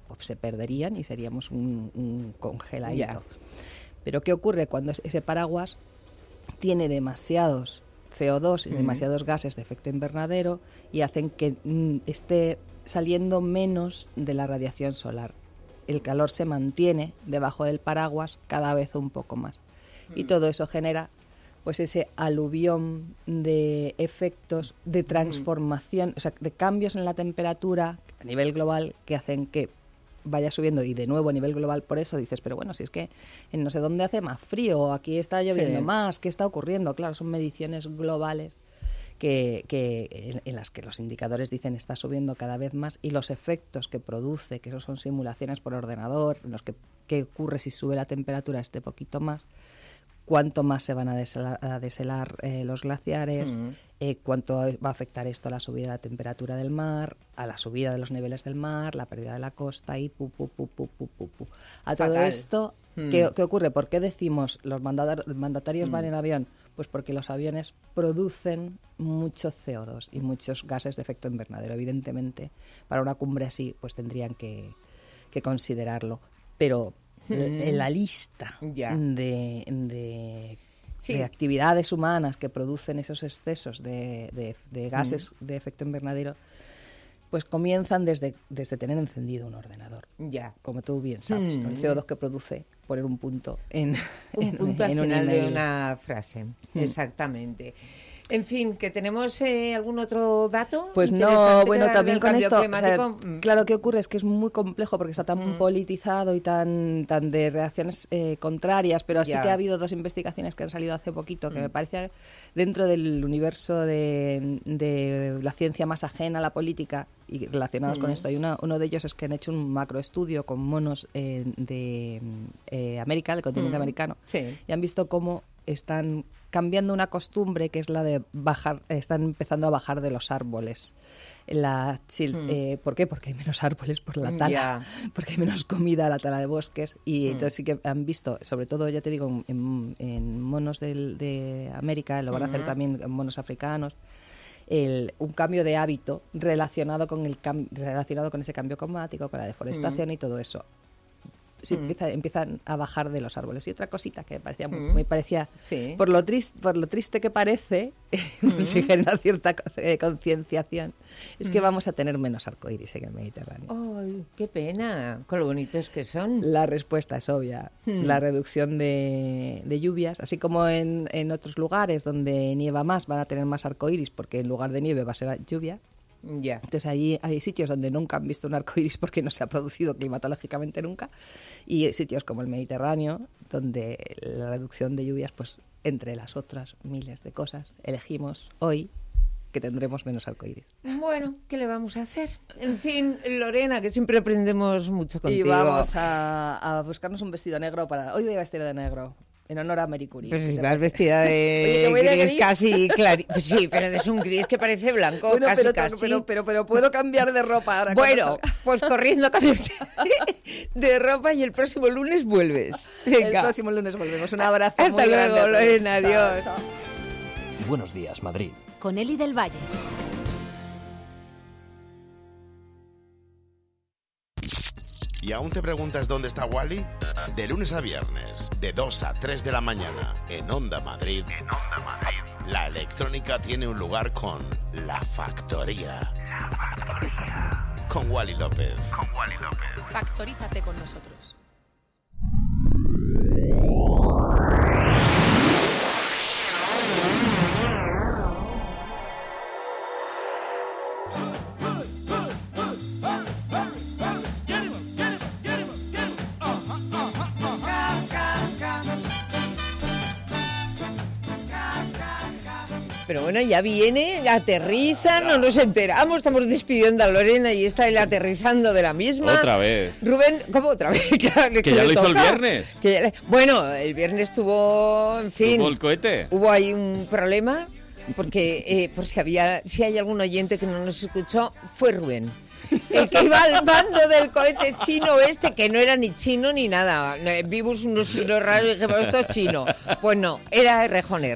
pues se perderían y seríamos un, un congeladito. Ya. Pero ¿qué ocurre cuando ese paraguas tiene demasiados C O dos y demasiados gases de efecto invernadero y hacen que mm, esté saliendo menos de la radiación solar? El calor se mantiene debajo del paraguas cada vez un poco más. Y todo eso genera pues ese aluvión de efectos de transformación, o sea, de cambios en la temperatura a nivel global que hacen que vaya subiendo, y de nuevo a nivel global. Por eso dices, pero bueno, si es que en no sé dónde hace más frío, aquí está lloviendo Sí. más, ¿qué está ocurriendo? Claro, son mediciones globales que, que en, en las que los indicadores dicen está subiendo cada vez más, y los efectos que produce, que eso son simulaciones por ordenador, en los que qué ocurre si sube la temperatura este poquito más, cuánto más se van a deshelar, a deshelar eh, los glaciares, Mm. eh, cuánto va a afectar esto a la subida de la temperatura del mar, a la subida de los niveles del mar, la pérdida de la costa y pu, pu, pu, pu, pu, pu, pu. A todo Fatal. esto, Mm. ¿qué, qué ocurre? ¿Por qué decimos los mandata- mandatarios Mm. van en avión? Pues porque los aviones producen mucho C O dos y muchos gases de efecto invernadero. Evidentemente, para una cumbre así, pues tendrían que, que considerarlo. Pero Mm. en la lista Ya. de, de, Sí. de actividades humanas que producen esos excesos de, de- de gases de efecto invernadero, pues comienzan desde, desde tener encendido un ordenador. Ya. Como tú bien sabes, ¿no? El Mm. C O dos que produce poner un punto en Un en- punto al en un final de email. una frase. Mm. Exactamente. En fin, ¿que tenemos eh, algún otro dato? Pues no, interesante bueno, que también del con cambio esto, o sea, climático? Mm. claro, ¿qué ocurre? Es que es muy complejo porque está tan politizado y tan, tan de reacciones eh, contrarias, pero sí Ya. que ha habido dos investigaciones que han salido hace poquito que Mm. me parece dentro del universo de, de la ciencia más ajena a la política y relacionados con Mm. esto. Hay una, uno de ellos es que han hecho un macroestudio con monos eh, de eh, América, del continente Mm. americano, Sí. y han visto cómo están cambiando una costumbre que es la de bajar, están empezando a bajar de los árboles. La chil- Mm. eh, ¿Por qué? Porque hay menos árboles por la tala, Ya. porque hay menos comida, la tala de bosques, y Mm. entonces sí que han visto, sobre todo, ya te digo, en, en monos del- de América, lo van a hacer Ujú. también en monos africanos, el, un cambio de hábito relacionado con el cam- relacionado con ese cambio climático, con la deforestación Mm. y todo eso. Sí, Mm. empieza- empiezan a bajar de los árboles. Y otra cosita que me parecía, muy- Mm. me parecía Sí. por lo triste, por lo triste que parece, Mm. si genera cierta co- eh, concienciación, es que Mm. vamos a tener menos arcoíris en el Mediterráneo. Ay, qué pena, con lo bonitos que son. La respuesta es obvia, Mm. la reducción de, de lluvias, así como en, en otros lugares donde nieva más van a tener más arcoíris porque en lugar de nieve va a ser lluvia. Ya. Entonces allí hay sitios donde nunca han visto un arcoíris porque no se ha producido climatológicamente nunca, y sitios como el Mediterráneo donde la reducción de lluvias, pues entre las otras miles de cosas, elegimos hoy que tendremos menos arcoíris. Bueno, ¿qué le vamos a hacer? En fin, Lorena, que siempre aprendemos mucho contigo. Y vamos a, a buscarnos un vestido negro para... Hoy voy a vestir de negro, en honor a Marie Curie. Pues si De vas repente. vestida de, Oye, que voy de gris, gris. casi claro. Pues sí, pero es un gris que parece blanco, Bueno, casi, pero, casi. pero, pero, pero puedo cambiar de ropa ahora. Bueno, cuando salga. pues corriendo a cambiarte de ropa y el próximo lunes vuelves. Venga. El próximo lunes volvemos. Un abrazo Hasta muy luego, grande a todos. Lorena, Chao, adiós. chao. Buenos días, Madrid. Con Eli del Valle. ¿Y aún te preguntas dónde está Wally? De lunes a viernes, de dos a tres de la mañana, en Onda Madrid. En Onda Madrid. La electrónica tiene un lugar con La Factoría. La Factoría. Con Wally López. Con Wally López. Factorízate con nosotros. Pero bueno, ya viene, aterriza, no nos enteramos, estamos despidiendo a Lorena y está él aterrizando de la misma. Otra vez. Rubén, ¿cómo otra vez? Claro, Que ya le lo hizo el toca. viernes. Que ya le- Bueno, el viernes tuvo, en fin, ¿Tuvo el cohete? hubo ahí un problema, porque eh, por si había, si hay algún oyente que no nos escuchó, fue Rubén. El que iba al mando del cohete chino este, que no era ni chino ni nada. No, vimos unos signos raros y dijimos, esto es chino. Pues no, era Rejoner.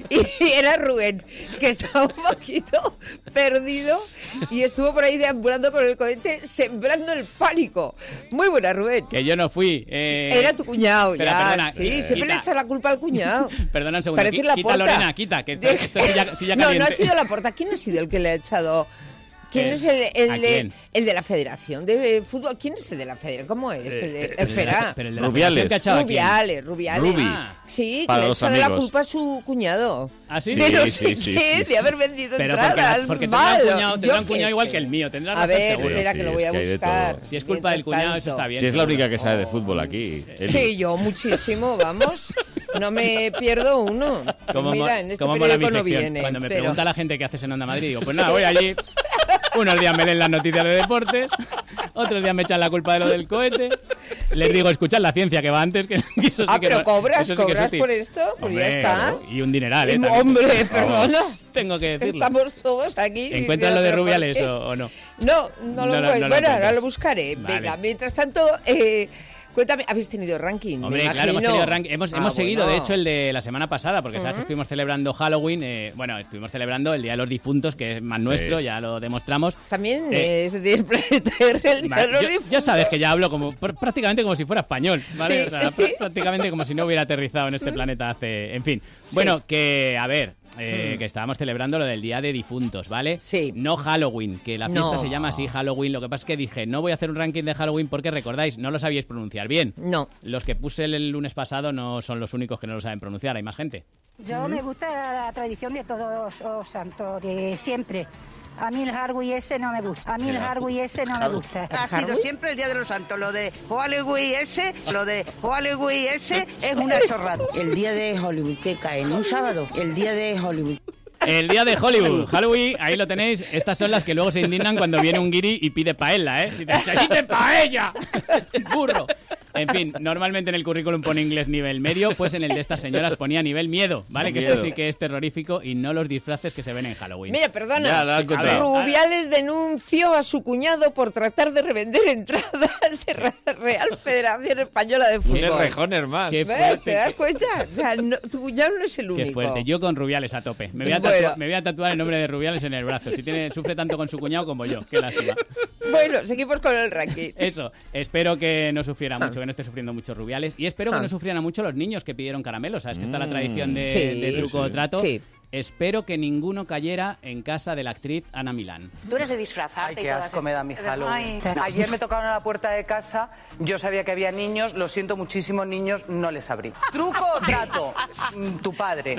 y era Rubén, que estaba un poquito perdido y estuvo por ahí deambulando con el cohete, sembrando el pánico. Muy buena, Rubén. Que yo no fui. Eh... Era tu cuñado, Espera, ya. perdona, sí, eh, siempre quita. le echa la culpa al cuñado. Perdona un segundo. Parece Qui- la quita, Porta. Lorena, quita, que esto, esto es silla, silla No, caliente. no ha sido la Porta. ¿Quién ha sido el que le ha echado? ¿Quién Eh, es el, el, ¿a de, quién? el de la Federación de Fútbol? ¿Quién es el de la Federación? ¿Cómo es? Eh, El de, eh, espera. pero el de la Rubiales. Federación que ha echado a quién. Rubiales, Rubiales. Rubi. Sí, Para que le ha los echado la amigos. culpa a su cuñado. ¿Ah, sí? De no Sí, sé sí, sí, qué, sí, sí. de haber vendido Pero porque, entradas. la- porque tendrá un malo. cuñado, tendrá Yo un cuñado qué igual sé. que el mío. Tendrá A razón ver, seguro. espera, que lo voy a es que hay de buscar. todo. Si es culpa del cuñado, eso está bien. Si es la seguro. única que sabe de fútbol aquí. Eli. Sí, yo muchísimo, vamos. No me pierdo uno. Como Mira, mo- en este como mola mi periódico no sección. viene. Cuando me pero... pregunta la gente qué haces en Onda Madrid, digo, pues nada, voy allí. Unos días me leen las noticias de deportes, otros días me echan la culpa de lo del cohete. Les digo, escuchad la ciencia que va antes, que, que eso sí Ah, que pero no- cobras, eso sí que es cobras útil. por esto, pues Hombre, ya está. claro, y un dineral, ¿eh? Eh, También. hombre, Vamos, perdona. Tengo que decirlo. Estamos todos aquí. ¿Encuentras lo de diciendo, Rubiales ¿pero por o, o no? qué? No, no lo No lo- encuentro. no lo Bueno, ahora encuentras. lo buscaré. Vale. Venga, mientras tanto, eh, cuéntame, ¿habéis tenido ranking? Me Hombre, claro, hemos imagino. tenido ranking. Hemos, Ah, hemos seguido, de bueno. hecho, el de la semana pasada, porque sabes que Ujú. estuvimos celebrando Halloween. eh, bueno, estuvimos celebrando el Día de los Difuntos, que es más Sí. nuestro, ya lo demostramos. También Eh, es del planeta Tierra, el Día Va, de los yo- Difuntos. ya sabes que ya hablo como pr- prácticamente como si fuera español, ¿vale? Sí. O sea, pr- prácticamente como si no hubiera aterrizado en este planeta hace... En fin. Bueno, que, a ver, eh, Mm. que estábamos celebrando lo del Día de Difuntos, ¿vale? Sí. No Halloween, que la fiesta No. se llama así Halloween. Lo que pasa es que dije, no voy a hacer un ranking de Halloween porque, recordáis, no lo sabíais pronunciar bien. No. Los que puse el lunes pasado no son los únicos que no lo saben pronunciar, hay más gente. Yo me gusta la tradición de todos los santos, de siempre. A mí el Halloween ese no me gusta. A mí el Halloween ese no me gusta. Ha sido siempre el Día de los Santos. Lo de Halloween ese, lo de Halloween ese es una chorrada. El día de Hollywood, que cae en un sábado. El día de Hollywood. El día de Hollywood, Halloween, ahí lo tenéis. Estas son las que luego se indignan cuando viene un guiri y pide paella, ¿eh? Dice, ¡se dice paella! ¡Burro! En fin, normalmente en el currículum pone inglés nivel medio, pues en el de estas señoras ponía nivel miedo, ¿vale? Que esto Miedo. sí que es terrorífico y no los disfraces que se ven en Halloween. Mira, perdona. Ya, la han A ver, encontrado. Rubiales denunció a su cuñado por tratar de revender entradas de la Real Federación Española de Fútbol. Tienes rejones más. Qué ¿Ves? fuerte, ¿Te das cuenta? O sea, no- tu cuñado no es el único. Qué fuerte. Yo con Rubiales a tope. Me voy a, Bueno. tatua- me voy a tatuar el nombre de Rubiales en el brazo. Si tiene, sufre tanto con su cuñado como yo. Qué lástima. Bueno, seguimos con el ranking. Eso. Espero que no sufriera mucho, que no esté sufriendo mucho Rubiales. Y espero que Ah. no sufrieran mucho los niños que pidieron caramelos. ¿Sabes que está la tradición de, Sí, de truco o sí. trato? Sí. Espero que ninguno cayera en casa de la actriz Ana Milán. Tú eres de disfrazarte Ay, y qué todas asco me da mi estas- Halloween. Ay. Ayer me tocaron a la puerta de casa, yo sabía que había niños, lo siento muchísimo, niños, no les abrí. ¿Truco o trato? Mm, Tu padre.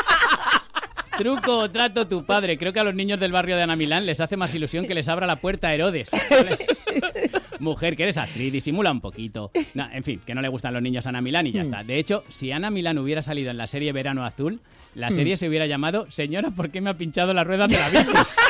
Truco o trato tu padre. Creo que a los niños del barrio de Ana Milán les hace más ilusión que les abra la puerta a Herodes. ¿Vale? Mujer, que eres actriz, disimula un poquito. No, en fin, que no le gustan los niños a Ana Milán y ya está. De hecho, si Ana Milán hubiera salido en la serie Verano Azul, la serie se hubiera llamado Señora, ¿por qué me ha pinchado las ruedas de la bici?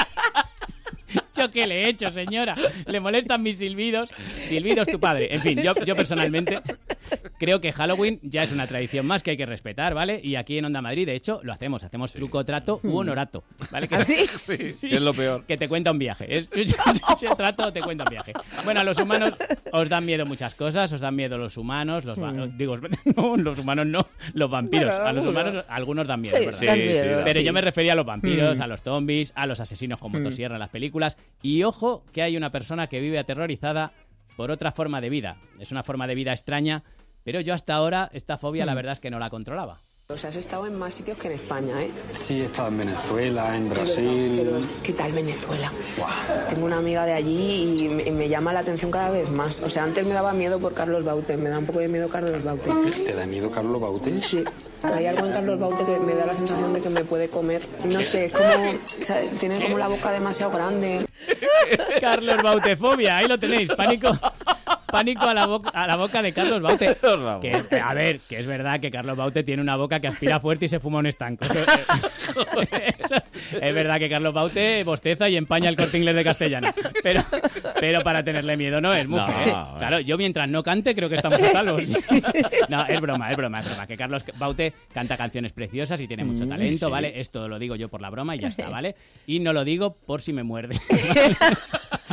¿Yo qué le he hecho, señora? Le molestan mis silbidos. Silbidos tu padre. En fin, yo, yo personalmente creo que Halloween ya es una tradición más que hay que respetar, ¿vale? Y aquí en Onda Madrid, de hecho, lo hacemos. Hacemos truco o trato u honorato, ¿vale? Que, ¿Ah, sí? Sí, que es lo peor. Que te cuenta un viaje. Es trato o te cuenta un viaje. Bueno, a los humanos os dan miedo muchas cosas. Os dan miedo los humanos, los... va- Digo, no, los humanos no, los vampiros. Bueno, a los algunos. humanos, algunos dan miedo, Sí, ¿verdad? dan Sí, miedo, sí, Pero sí. yo me refería a los vampiros, Mm. a los zombies, a los asesinos con motosierra en las películas. Y ojo que hay una persona que vive aterrorizada por otra forma de vida. Es una forma de vida extraña, pero yo hasta ahora esta fobia la verdad es que no la controlaba. O sea, has estado en más sitios que en España, ¿eh? Sí, he estado en Venezuela, en Es verdad, Brasil. pero ¿qué tal Venezuela? Tengo una amiga de allí y me, me llama la atención cada vez más. O sea, antes me daba miedo por Carlos Baute, me da un poco de miedo Carlos Baute. ¿Te da miedo Carlos Baute? Sí. Hay algo en Carlos Baute que me da la sensación de que me puede comer. No sé, es como, ¿sabes? Tiene como la boca demasiado grande. Carlos Bautefobia, ahí lo tenéis, pánico. Pánico a la, boca, a la boca de Carlos Baute. Que, a ver, que es verdad que Carlos Baute tiene una boca que aspira fuerte y se fuma un estanco. Eso, eso, es verdad que Carlos Baute bosteza y empaña el Corte Inglés de Castellana. Pero, pero para tenerle miedo no es mujer. No, ¿eh? bueno. Claro, yo mientras no cante creo que estamos a salvo. No, es broma, es broma, es broma. Que Carlos Baute canta canciones preciosas y tiene mucho talento, sí. ¿vale? Esto lo digo yo por la broma y ya está, ¿vale? Y no lo digo por si me muerde. ¿Vale?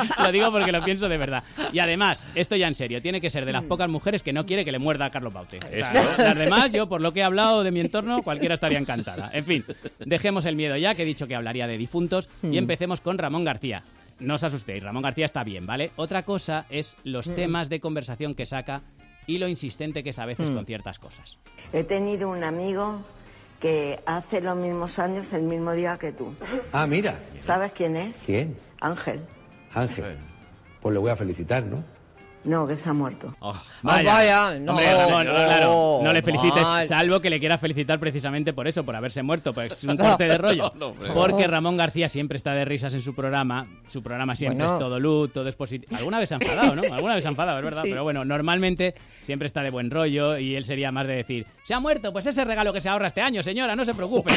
Lo digo porque lo pienso de verdad. Y además, esto ya en serio, tiene que ser de las pocas mujeres que no quiere que le muerda a Carlos Baute. O sea, las demás, yo por lo que he hablado de mi entorno, cualquiera estaría encantada. En fin, dejemos el miedo ya, que he dicho que hablaría de difuntos, y empecemos con Ramón García. No os asustéis, Ramón García está bien, ¿vale? Otra cosa es los Mm. temas de conversación que saca y lo insistente que es a veces Mm. con ciertas cosas. He tenido un amigo que hace los mismos años el mismo día que tú. Ah, mira. ¿Sabes quién es? ¿Quién? Ángel. Ángel. Pues le voy a felicitar, ¿no? No, que se ha muerto. Vaya, vaya, no, Hombre, Ramón, no, claro, no le felicites, mal. salvo que le quiera felicitar precisamente por eso, por haberse muerto, pues es un corte de rollo. No, hombre. Porque Ramón García siempre está de risas en su programa, su programa siempre Bueno. es todo luz, todo es positivo. Alguna vez se ha enfadado, ¿no? Alguna vez se ha enfadado, es verdad, Sí. pero bueno, normalmente siempre está de buen rollo y él sería más de decir, se ha muerto, pues ese regalo que se ahorra este año, señora, no se preocupe.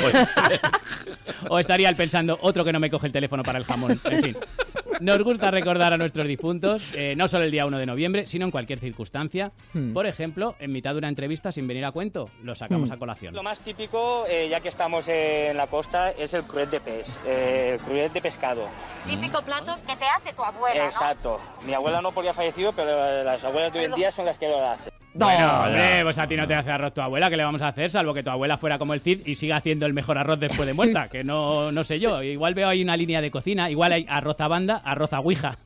O estaría él pensando, otro que no me coge el teléfono para el jamón, en fin. Nos gusta recordar a nuestros difuntos, eh, no solo el día uno de noviembre, sino en cualquier circunstancia. Hmm. Por ejemplo, en mitad de una entrevista sin venir a cuento, lo sacamos Hmm. a colación. Lo más típico, eh, ya que estamos en la costa, es el cruet de pez, eh, el cruet de pescado. Típico plato que te hace tu abuela, ¿no? Exacto. Mi abuela no podía fallecido, pero las abuelas de hoy en día son las que lo hacen. Bueno, hombre, pues a ti no te hace arroz tu abuela, ¿qué le vamos a hacer? Salvo que tu abuela fuera como el Cid y siga haciendo el mejor arroz después de muerta, que no, no sé yo. Igual veo ahí una línea de cocina, igual hay arroz a banda, arroz a ouija.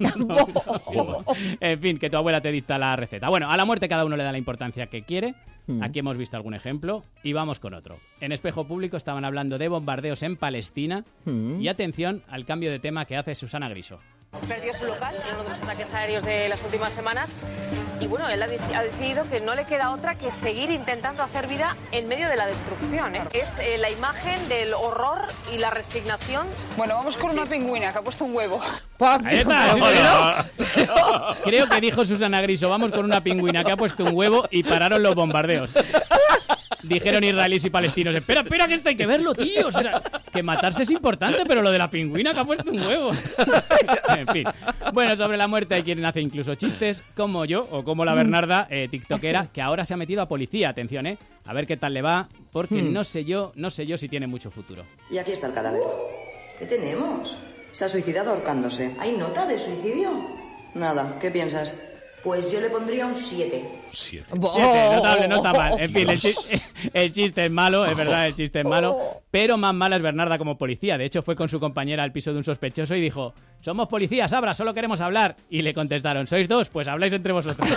En fin, que tu abuela te dicta la receta. Bueno, a la muerte cada uno le da la importancia que quiere. Aquí hemos visto algún ejemplo y vamos con otro. En Espejo Público estaban hablando de bombardeos en Palestina y atención al cambio de tema que hace Susana Griso. Perdió su local en uno de los ataques aéreos de las últimas semanas y bueno, él ha, dec- ha decidido que no le queda otra que seguir intentando hacer vida en medio de la destrucción, ¿eh? Es eh, la imagen del horror y la resignación. Bueno, vamos con una pingüina que ha puesto un huevo. Ahí está, sí, señor. Creo que dijo Susana Griso, vamos con una pingüina que ha puesto un huevo y pararon los bombardeos. Dijeron israelíes y palestinos, espera, espera, que esto hay que verlo, tío. O sea, que matarse es importante, pero lo de la pingüina que ha puesto un huevo. En fin. Bueno, sobre la muerte hay quien hace incluso chistes, como yo, o como la Bernarda, eh, tiktokera, que ahora se ha metido a policía. Atención, eh. A ver qué tal le va, porque Hmm. no sé yo, no sé yo si tiene mucho futuro. Y aquí está el cadáver. ¿Qué tenemos? Se ha suicidado ahorcándose. ¿Hay nota de suicidio? Nada, ¿qué piensas? Pues yo le pondría un siete. Siete. Siete, notable, no está mal. En fin, el, chi- el chiste es malo, es verdad, el chiste es malo. Pero más mala es Bernarda como policía. De hecho, fue con su compañera al piso de un sospechoso y dijo, somos policías, Abra, solo queremos hablar. Y le contestaron, ¿sois dos? Pues habláis entre vosotros.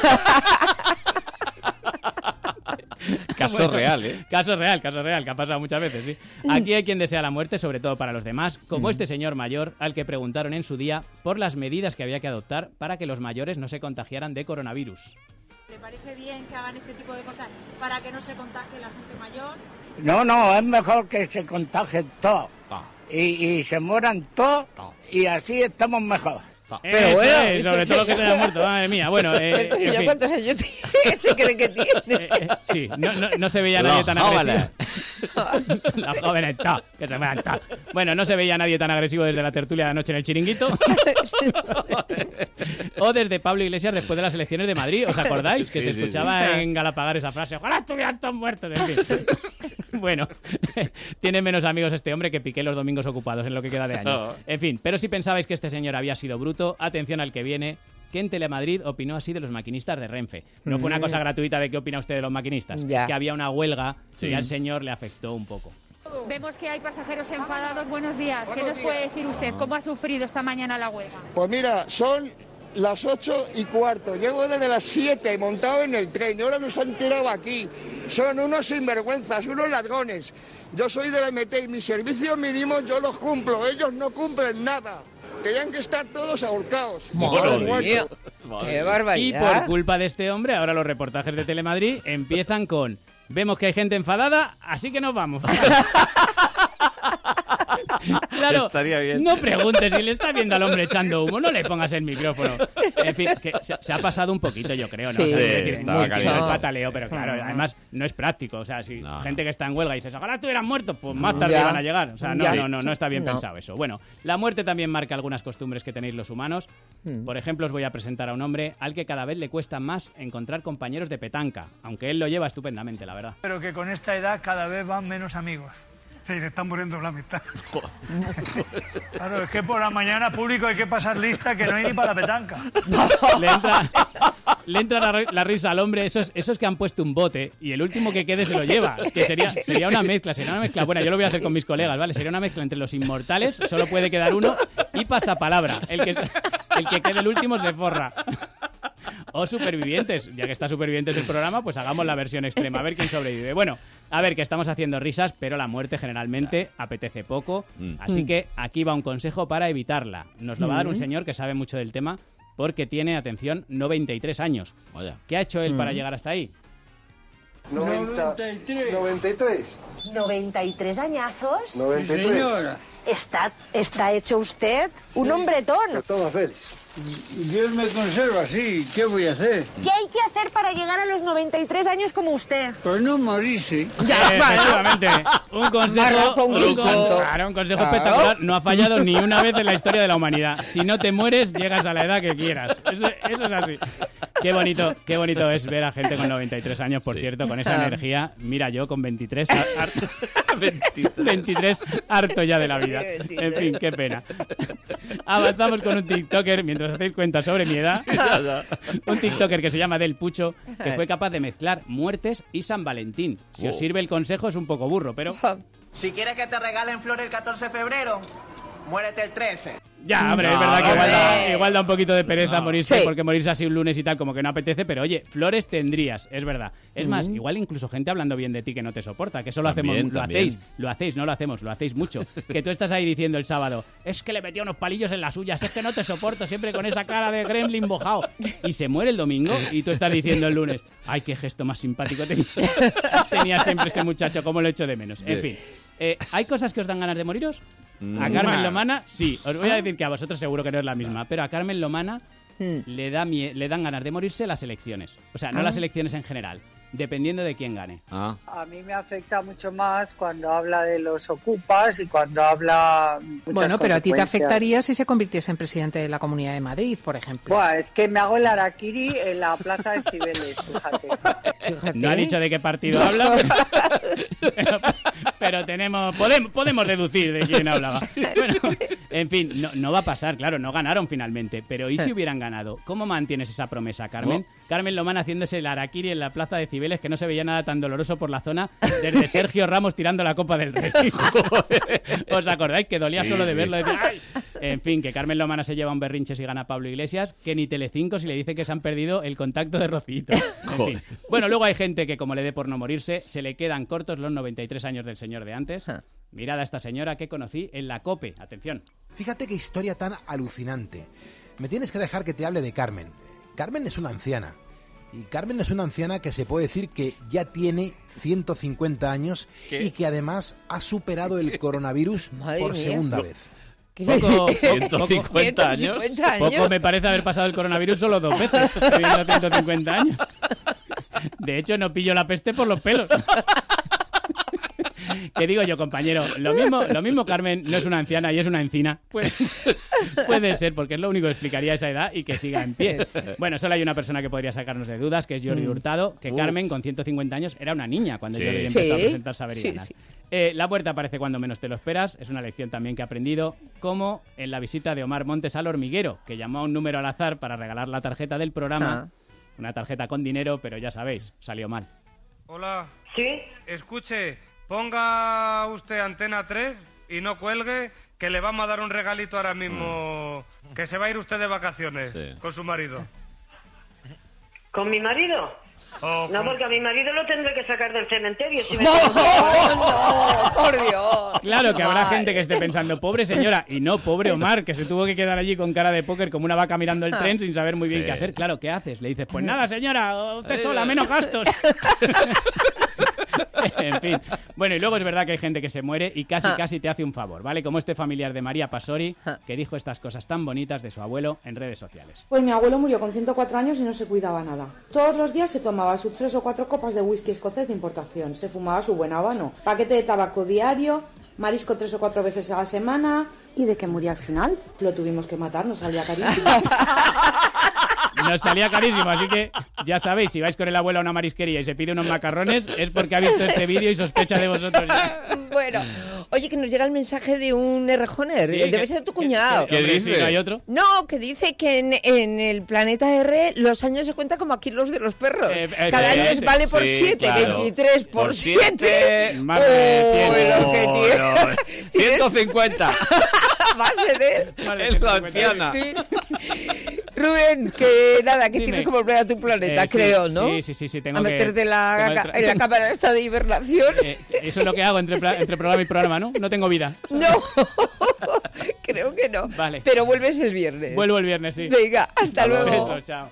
Caso real, ¿eh? Caso real, caso real, que ha pasado muchas veces, sí. Aquí hay quien desea la muerte, sobre todo para los demás, como este señor mayor al que preguntaron en su día por las medidas que había que adoptar para que los mayores no se contagiaran de coronavirus. ¿Le parece bien que hagan este tipo de cosas para que no se contagie la gente mayor? No, no, es mejor que se contagien todos y, y se mueran todos y así estamos mejor. Pero Eso bueno, es, sobre todo que se haya muerto, madre mía. Bueno, eh, en ¿Ya fin. cuántos años tiene? se cree que tiene? Eh, eh, sí, no, no, no se veía Los nadie tan jóvenes. agresivo. Los jóvenes, ta, que se vean, ta. Bueno, no se veía nadie tan agresivo desde la tertulia de anoche en el Chiringuito. O desde Pablo Iglesias después de las elecciones de Madrid. ¿Os acordáis? Que Sí, se sí, escuchaba sí. en Galapagar esa frase. Ojalá estuvieran todos muertos. En fin. Bueno, tiene menos amigos este hombre que Piqué los domingos ocupados en lo que queda de año. No. En fin, pero si pensabais que este señor había sido bruto, atención al que viene, que en Telemadrid opinó así de los maquinistas de Renfe. No fue una Mm. cosa gratuita de qué opina usted de los maquinistas. Ya. Es que había una huelga Sí. y al señor le afectó un poco. Vemos que hay pasajeros enfadados. Buenos días. ¿Qué nos puede decir usted? ¿Cómo ha sufrido esta mañana la huelga? Pues mira, son las ocho y cuarto. Llego desde las siete montado en el tren y ahora nos han tirado aquí. Son unos sinvergüenzas, unos ladrones. Yo soy de la M T y mis servicios mínimos yo los cumplo. Ellos no cumplen nada. Tenían que estar todos ahorcados. Madre Muertos. mía. Qué Y barbaridad. por culpa de este hombre, ahora los reportajes de Telemadrid empiezan con: vemos que hay gente enfadada, así que nos vamos. Claro, Estaría bien. no preguntes si le está viendo al hombre echando humo, no le pongas el micrófono. En fin, que se, se ha pasado un poquito, yo creo, ¿no? Sí, O sea, sí, quiero decir, estaba mucho caliente. el pataleo, pero claro, además no es práctico. O sea, si No, no. gente que está en huelga y dices, ojalá estuvieran muertos, pues más tarde Ya. van a llegar. O sea, no, Ya. no, no, no está bien No. pensado eso. Bueno, la muerte también marca algunas costumbres que tenéis los humanos. Mm. Por ejemplo, os voy a presentar a un hombre al que cada vez le cuesta más encontrar compañeros de petanca, aunque él lo lleva estupendamente, la verdad. Pero que con esta edad cada vez van menos amigos. Sí, le están muriendo la mitad. Claro, es que por la mañana público hay que pasar lista que no hay ni para la petanca. Le entra, le entra la, la risa al hombre, esos, esos que han puesto un bote y el último que quede se lo lleva. Que sería, sería una mezcla, sería una mezcla buena. Yo lo voy a hacer con mis colegas, ¿vale? Sería una mezcla entre los inmortales, solo puede quedar uno, y pasapalabra. El que, el que quede el último se forra. O supervivientes, ya que está supervivientes el programa, pues hagamos la versión extrema, a ver quién sobrevive. Bueno, a ver, que estamos haciendo risas, pero la muerte generalmente apetece poco, así que aquí va un consejo para evitarla. Nos lo va a dar un señor que sabe mucho del tema, porque tiene, atención, noventa y tres años. Vaya. ¿Qué ha hecho él para llegar hasta ahí? noventa y tres. noventa y tres. ¿noventa y tres añazos? noventa y tres. Señora. Está, está hecho usted un hombretón. Toma, Félix. Dios me conserva, sí. ¿Qué voy a hacer? ¿Qué hay que hacer para llegar a los noventa y tres años como usted? Pues no morirse. Ya, efectivamente. Un consejo, un, un, un, claro, un consejo claro. espectacular. No ha fallado ni una vez en la historia de la humanidad. Si no te mueres, llegas a la edad que quieras. Eso, eso es así. Qué bonito, qué bonito es ver a gente con noventa y tres años, por sí. cierto, con esa energía. Mira, yo con veintitrés, harto, veintitrés, harto ya de la vida. En fin, qué pena. Avanzamos con un TikToker, mientras os hacéis cuenta sobre mi edad. Un TikToker que se llama Del Pucho, que fue capaz de mezclar muertes y San Valentín. Si os sirve el consejo, es un poco burro, pero... Si quieres que te regalen flores el catorce de febrero, muérete el trece. Ya, hombre, no, es verdad que igual da, igual da un poquito de pereza no. morirse, sí. porque morirse así un lunes y tal como que no apetece, pero oye, flores tendrías, es verdad. Es mm. más, igual incluso gente hablando bien de ti que no te soporta, que eso lo también, hacemos, lo también. hacéis, lo hacéis, no lo hacemos, lo hacéis mucho. Que tú estás ahí diciendo el sábado, es que le metía unos palillos en las suyas, es que no te soporto, siempre con esa cara de gremlin bojao. Y se muere el domingo y tú estás diciendo el lunes, ay, qué gesto más simpático tenía, tenía siempre ese muchacho, cómo lo echo de menos. En fin, eh, ¿hay cosas que os dan ganas de moriros? A Carmen Lomana, sí. Os voy a decir que a vosotros seguro que no es la misma, pero a Carmen Lomana mm. le, da mie- le dan ganas de morirse las elecciones. O sea, no ah. las elecciones en general, dependiendo de quién gane. Ah. A mí me afecta mucho más cuando habla de los ocupas y cuando habla... Bueno, pero a ti te afectaría si se convirtiese en presidente de la Comunidad de Madrid, por ejemplo. Bueno, es que me hago el harakiri en la Plaza de Cibeles, fíjate. fíjate. No ha dicho de qué partido habla, pero, pero, pero tenemos podemos, podemos deducir de quién hablaba. Bueno, en fin, no, no va a pasar, claro, no ganaron finalmente, pero ¿y si hubieran ganado? ¿Cómo mantienes esa promesa, Carmen? ¿Oh? Carmen Lomana haciéndose el harakiri en la Plaza de Cibeles, que no se veía nada tan doloroso por la zona, desde Sergio Ramos tirando la Copa del Rey. ¿Os acordáis que dolía sí, solo de verlo? De decir, ¡ay! En fin, que Carmen Lomana se lleva un berrinche si gana Pablo Iglesias, que ni Telecinco si le dice que se han perdido el contacto de Rocito. En fin. Bueno, luego hay gente que, como le dé por no morirse, se le quedan cortos los noventa y tres años del señor de antes. Mirad a esta señora que conocí en la COPE. Atención. Fíjate qué historia tan alucinante. Me tienes que dejar que te hable de Carmen. Carmen es una anciana. Y Carmen es una anciana que se puede decir que ya tiene ciento cincuenta años ¿Qué? y que además ha superado el coronavirus Madre por mía. segunda vez. Poco, ciento cincuenta años. Poco me parece haber pasado el coronavirus solo dos veces, teniendo ciento cincuenta años. De hecho, no pillo la peste por los pelos. ¿Qué digo yo, compañero? Lo mismo, lo mismo Carmen no es una anciana y es una encina. Pues, puede ser, porque es lo único que explicaría esa edad y que siga en pie. Bueno, solo hay una persona que podría sacarnos de dudas, que es Jordi Hurtado, que Uf. Carmen, con ciento cincuenta años, era una niña cuando sí. Jordi empezó ¿Sí? a presentar Saber y sí, Ganar. Sí. Eh, la puerta aparece cuando menos te lo esperas. Es una lección también que he aprendido, como en la visita de Omar Montes al hormiguero, que llamó a un número al azar para regalar la tarjeta del programa. Ah. Una tarjeta con dinero, pero ya sabéis, salió mal. Hola. ¿Sí? Escuche, ponga usted Antena tres y no cuelgue, que le vamos a dar un regalito ahora mismo, mm. que se va a ir usted de vacaciones sí. con su marido. ¿Con mi marido? Oh, no, con... porque a mi marido lo tendré que sacar del cementerio. Si me no, no, no, por Dios. Claro que habrá gente que esté pensando, pobre señora, y no, pobre Omar, que se tuvo que quedar allí con cara de póker como una vaca mirando el tren sin saber muy bien sí. qué hacer. Claro, ¿qué haces? Le dices, pues nada, señora, usted sola, menos gastos. En fin. Bueno, y luego es verdad que hay gente que se muere y casi casi te hace un favor, ¿vale? Como este familiar de María Pasori, que dijo estas cosas tan bonitas de su abuelo en redes sociales. Pues mi abuelo murió con ciento cuatro años y no se cuidaba nada. Todos los días se tomaba sus tres o cuatro copas de whisky escocés de importación, se fumaba su buen habano, paquete de tabaco diario, marisco tres o cuatro veces a la semana. ¿Y de qué murió al final? Lo tuvimos que matar, nos salía carísimo. Nos salía carísimo, así que ya sabéis, si vais con el abuelo a una marisquería y se pide unos macarrones, es porque ha visto este vídeo y sospecha de vosotros ya. Bueno, oye, que nos llega el mensaje de un errejoner. Sí, Debe que- ser tu cuñado. ¿Qué Hombre, dice? sí, ¿no hay otro? No, que dice que en, en el planeta R los años se cuentan como aquí los de los perros. Eh, eh, Cada año eh, es vale por sí, siete, claro. veintitrés por Por siete. siete, más de Uy, cien. lo que Oh, tiene. no. ciento cincuenta. Va a ser él. Es la anciana. Sí. Rubén, que nada, que Dime. tienes que volver a tu planeta, Eh, sí, creo, ¿no? Sí, sí, sí, sí, tengo a que- meterte la, tengo que ca- tra- en la cámara esta de hibernación. Eh, eso es lo que hago entre, pla- entre programa y programa, ¿no? No tengo vida. No, creo que no. Vale. Pero vuelves el viernes. Vuelvo el viernes, sí. Venga, hasta luego. Beso, chao.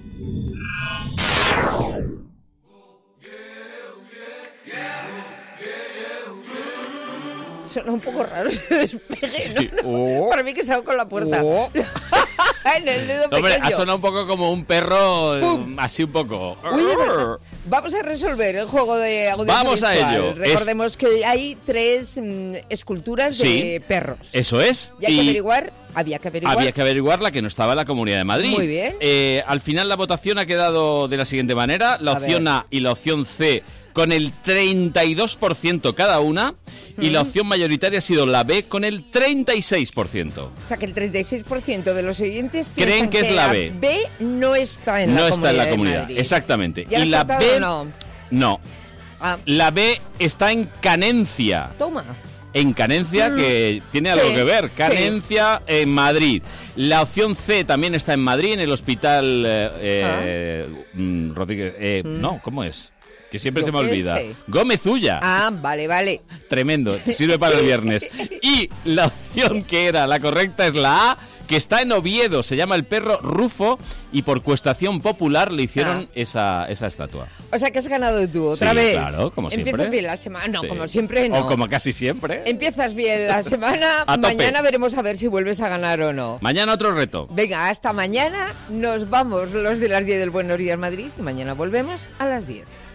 Suena un poco raro ese despegue, ¿no? Sí. Oh. Para mí que salgo con la puerta. Oh. En el dedo Hombre, pequeño. ha sonado un poco como un perro, eh, Pum. así un poco. Uy, de verdad. Vamos a resolver el juego de audiencia Vamos a visual. ello. Recordemos que hay tres mm, esculturas de Sí. perros. Eso es. Y hay que Y averiguar, había que averiguar. había que averiguar la que no estaba en la Comunidad de Madrid. Muy bien. Eh, al final la votación ha quedado de la siguiente manera. La A opción ver. A y la opción C con el treinta y dos por ciento cada una. Y la Mm. opción mayoritaria ha sido la B con el treinta y seis por ciento. O sea, que el treinta y seis por ciento de los oyentes Creen piensan que es la B. B no está en No la está Comunidad en la de comunidad, Madrid. exactamente. ¿Ya Y has la cortado B o no? no. Ah, La B está en Canencia. toma. En Canencia, Mm. que tiene algo Sí, que ver. sí. Canencia en Madrid. La opción C también está en Madrid, en el hospital eh, eh, mm, Rodríguez. eh, Mm. No, ¿cómo es? Que siempre Yo se me qué olvida. sé. Gómez Ulla. Ah, vale, vale. Tremendo, sirve para el viernes. Y la opción que era la correcta es la A, que está en Oviedo. Se llama el perro Rufo y por cuestación popular le hicieron Ah. esa, esa estatua. O sea, que has ganado tú otra Sí, vez. claro, como siempre. Empiezas bien la semana. No, Sí. como siempre no. O como casi siempre. Empiezas bien la semana. A tope. Mañana veremos a ver si vuelves a ganar o no. Mañana otro reto. Venga, hasta mañana. Nos vamos los de las diez del Buenos Días Madrid y mañana volvemos a las diez.